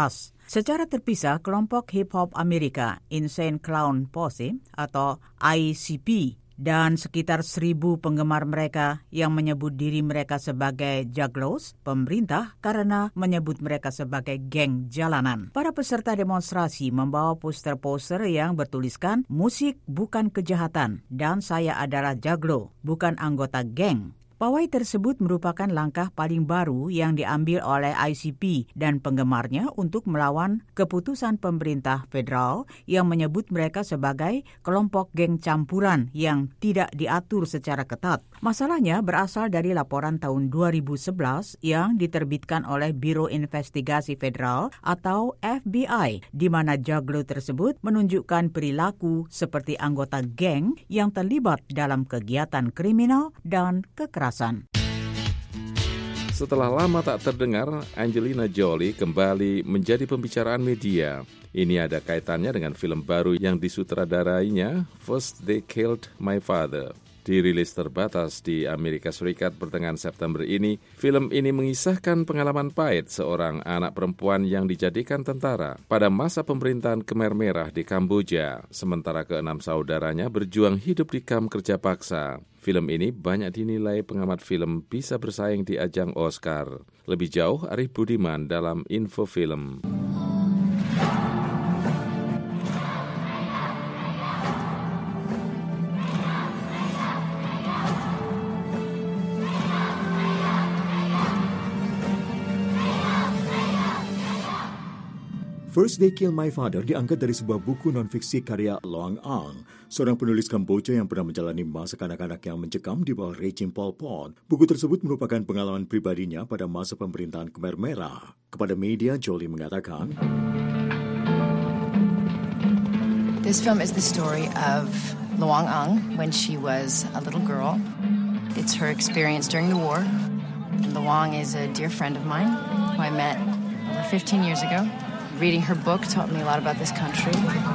Secara terpisah, kelompok hip-hop Amerika Insane Clown Posse atau ICP dan sekitar 1,000 penggemar mereka yang menyebut diri mereka sebagai juggalos pemerintah karena menyebut mereka sebagai geng jalanan. Para peserta demonstrasi membawa poster-poster yang bertuliskan musik bukan kejahatan dan saya adalah juggalo, bukan anggota geng. Pawai tersebut merupakan langkah paling baru yang diambil oleh ICP dan penggemarnya untuk melawan keputusan pemerintah federal yang menyebut mereka sebagai kelompok geng campuran yang tidak diatur secara ketat. Masalahnya berasal dari laporan tahun 2011 yang diterbitkan oleh Biro Investigasi Federal atau FBI, di mana juggalo tersebut menunjukkan perilaku seperti anggota geng yang terlibat dalam kegiatan kriminal dan kekerasan. Setelah lama tak terdengar, Angelina Jolie kembali menjadi pembicaraan media. Ini ada kaitannya dengan film baru yang disutradarainya, First They Killed My Father. Dirilis terbatas di Amerika Serikat pertengahan September ini, film ini mengisahkan pengalaman pahit seorang anak perempuan yang dijadikan tentara pada masa pemerintahan Khmer Merah di Kamboja, sementara ke-6 saudaranya berjuang hidup di kamp kerja paksa. Film ini banyak dinilai pengamat film bisa bersaing di ajang Oscar. Lebih jauh, Arif Budiman dalam Info Film. First They Killed My Father diangkat dari sebuah buku non-fiksi karya Loang Ang, seorang penulis Kamboja yang pernah menjalani masa kanak-kanak yang mencekam di bawah rejim Pol Pot. Buku tersebut merupakan pengalaman pribadinya pada masa pemerintahan Khmer Merah. Kepada media, Jolie mengatakan, This film is the story of Loang Ang when she was a little girl. It's her experience during the war. And Loang is a dear friend of mine who I met over 15 years ago. Reading her book taught me a lot about this country.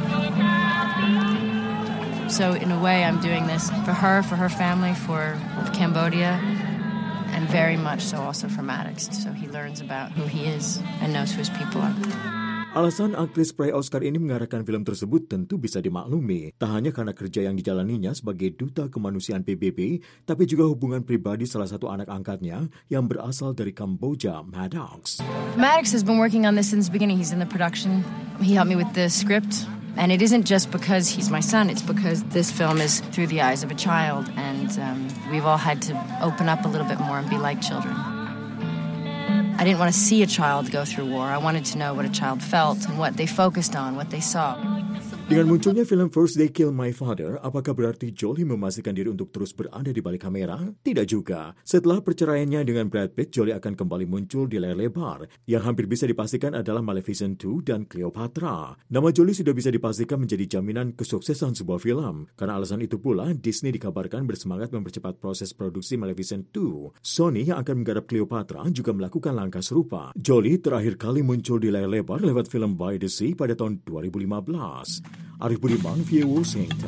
So in a way, I'm doing this for her family, for Cambodia, and very much so also for Maddox. So he learns about who he is and knows who his people are. Alasan aktris peraih Oscar ini mengarahkan film tersebut tentu bisa dimaklumi. Tak hanya karena kerja yang dijalaninya sebagai duta kemanusiaan PBB, tapi juga hubungan pribadi salah satu anak angkatnya yang berasal dari Kamboja, Maddox. Maddox has been working on this since the beginning. He's in the production. He helped me with the script. And it isn't just because he's my son, it's because this film is through the eyes of a child, and we've all had to open up a little bit more and be like children. I didn't want to see a child go through war. I wanted to know what a child felt and what they focused on, what they saw. Dengan munculnya film First They Killed My Father, apakah berarti Jolie memastikan diri untuk terus berada di balik kamera? Tidak juga. Setelah perceraiannya dengan Brad Pitt, Jolie akan kembali muncul di layar lebar. Yang hampir bisa dipastikan adalah Maleficent 2 dan Cleopatra. Nama Jolie sudah bisa dipastikan menjadi jaminan kesuksesan sebuah film. Karena alasan itu pula, Disney dikabarkan bersemangat mempercepat proses produksi Maleficent 2. Sony yang akan menggarap Cleopatra juga melakukan langkah serupa. Jolie terakhir kali muncul di layar lebar lewat film By the Sea pada tahun 2015. Arif Budiman, VOA Washington.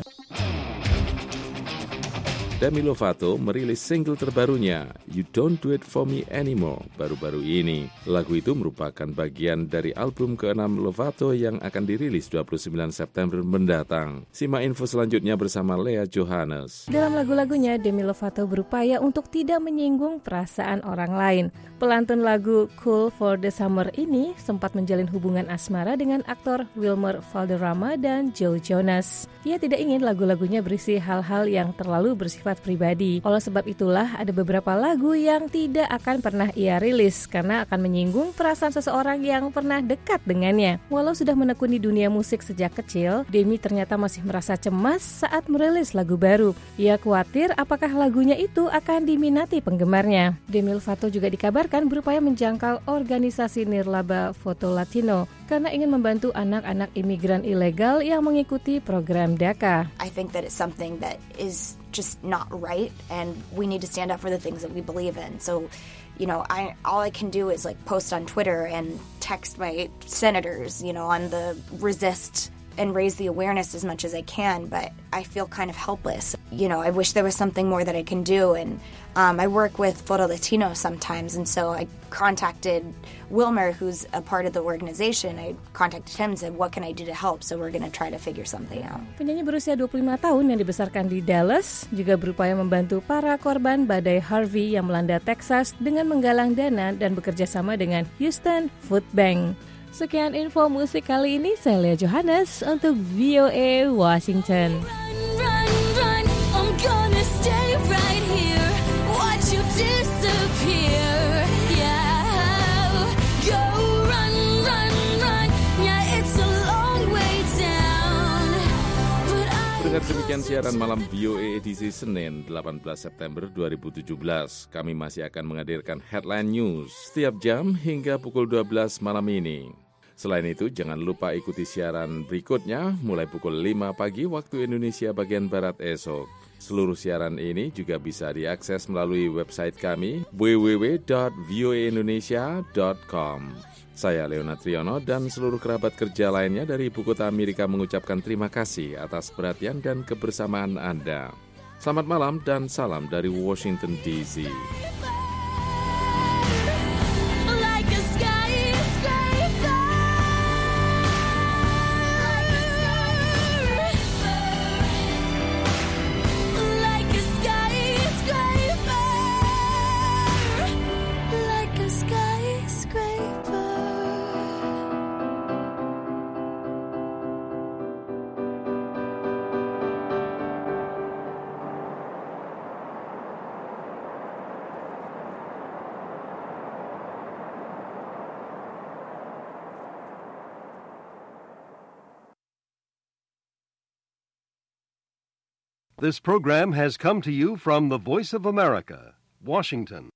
Demi Lovato merilis single terbarunya, You Don't Do It For Me Anymore, baru-baru ini. Lagu itu merupakan bagian dari album ke-6 Lovato yang akan dirilis 29 September mendatang. Simak info selanjutnya bersama Lea Johannes. Dalam lagu-lagunya, Demi Lovato berupaya untuk tidak menyinggung perasaan orang lain. Pelantun lagu Cool for the Summer ini sempat menjalin hubungan asmara dengan aktor Wilmer Valderrama dan Joe Jonas. Ia tidak ingin lagu-lagunya berisi hal-hal yang terlalu bersifat pribadi. Oleh sebab itulah ada beberapa lagu yang tidak akan pernah ia rilis karena akan menyinggung perasaan seseorang yang pernah dekat dengannya. Walau sudah menekuni dunia musik sejak kecil, Demi ternyata masih merasa cemas saat merilis lagu baru. Ia khawatir apakah lagunya itu akan diminati penggemarnya. Demi Lovato juga dikabarkan berupaya menjangkau organisasi nirlaba Foto Latino karena ingin membantu anak-anak imigran ilegal yang mengikuti program DACA. I think that it's something that is just not right, and we need to stand up for the things that we believe in. So, you know, all I can do is like post on Twitter and text my senators, you know, on the resist and raise the awareness as much as I can, but I feel kind of helpless. You know, I wish there was something more that I can do, and I work with Foto Latino sometimes, and so I contacted Wilmer, who's a part of the organization. I contacted him and said, what can I do to help? So we're going to try to figure something out. Penyanyi berusia 25 tahun yang dibesarkan di Dallas juga berupaya membantu para korban badai Harvey yang melanda Texas dengan menggalang dana dan bekerja sama dengan Houston Food Bank. Sekian info musik kali ini, saya Lea Johannes untuk VOA Washington. Dengar demikian siaran malam VOA edisi Senin 18 September 2017. Kami masih akan menghadirkan headline news setiap jam hingga pukul 12 malam ini. Selain itu, jangan lupa ikuti siaran berikutnya mulai pukul 5 pagi waktu Indonesia bagian Barat esok. Seluruh siaran ini juga bisa diakses melalui website kami www.voaindonesia.com. Saya Leonard Triono dan seluruh kerabat kerja lainnya dari Ibu Kota Amerika mengucapkan terima kasih atas perhatian dan kebersamaan Anda. Selamat malam dan salam dari Washington DC. This program has come to you from the Voice of America, Washington.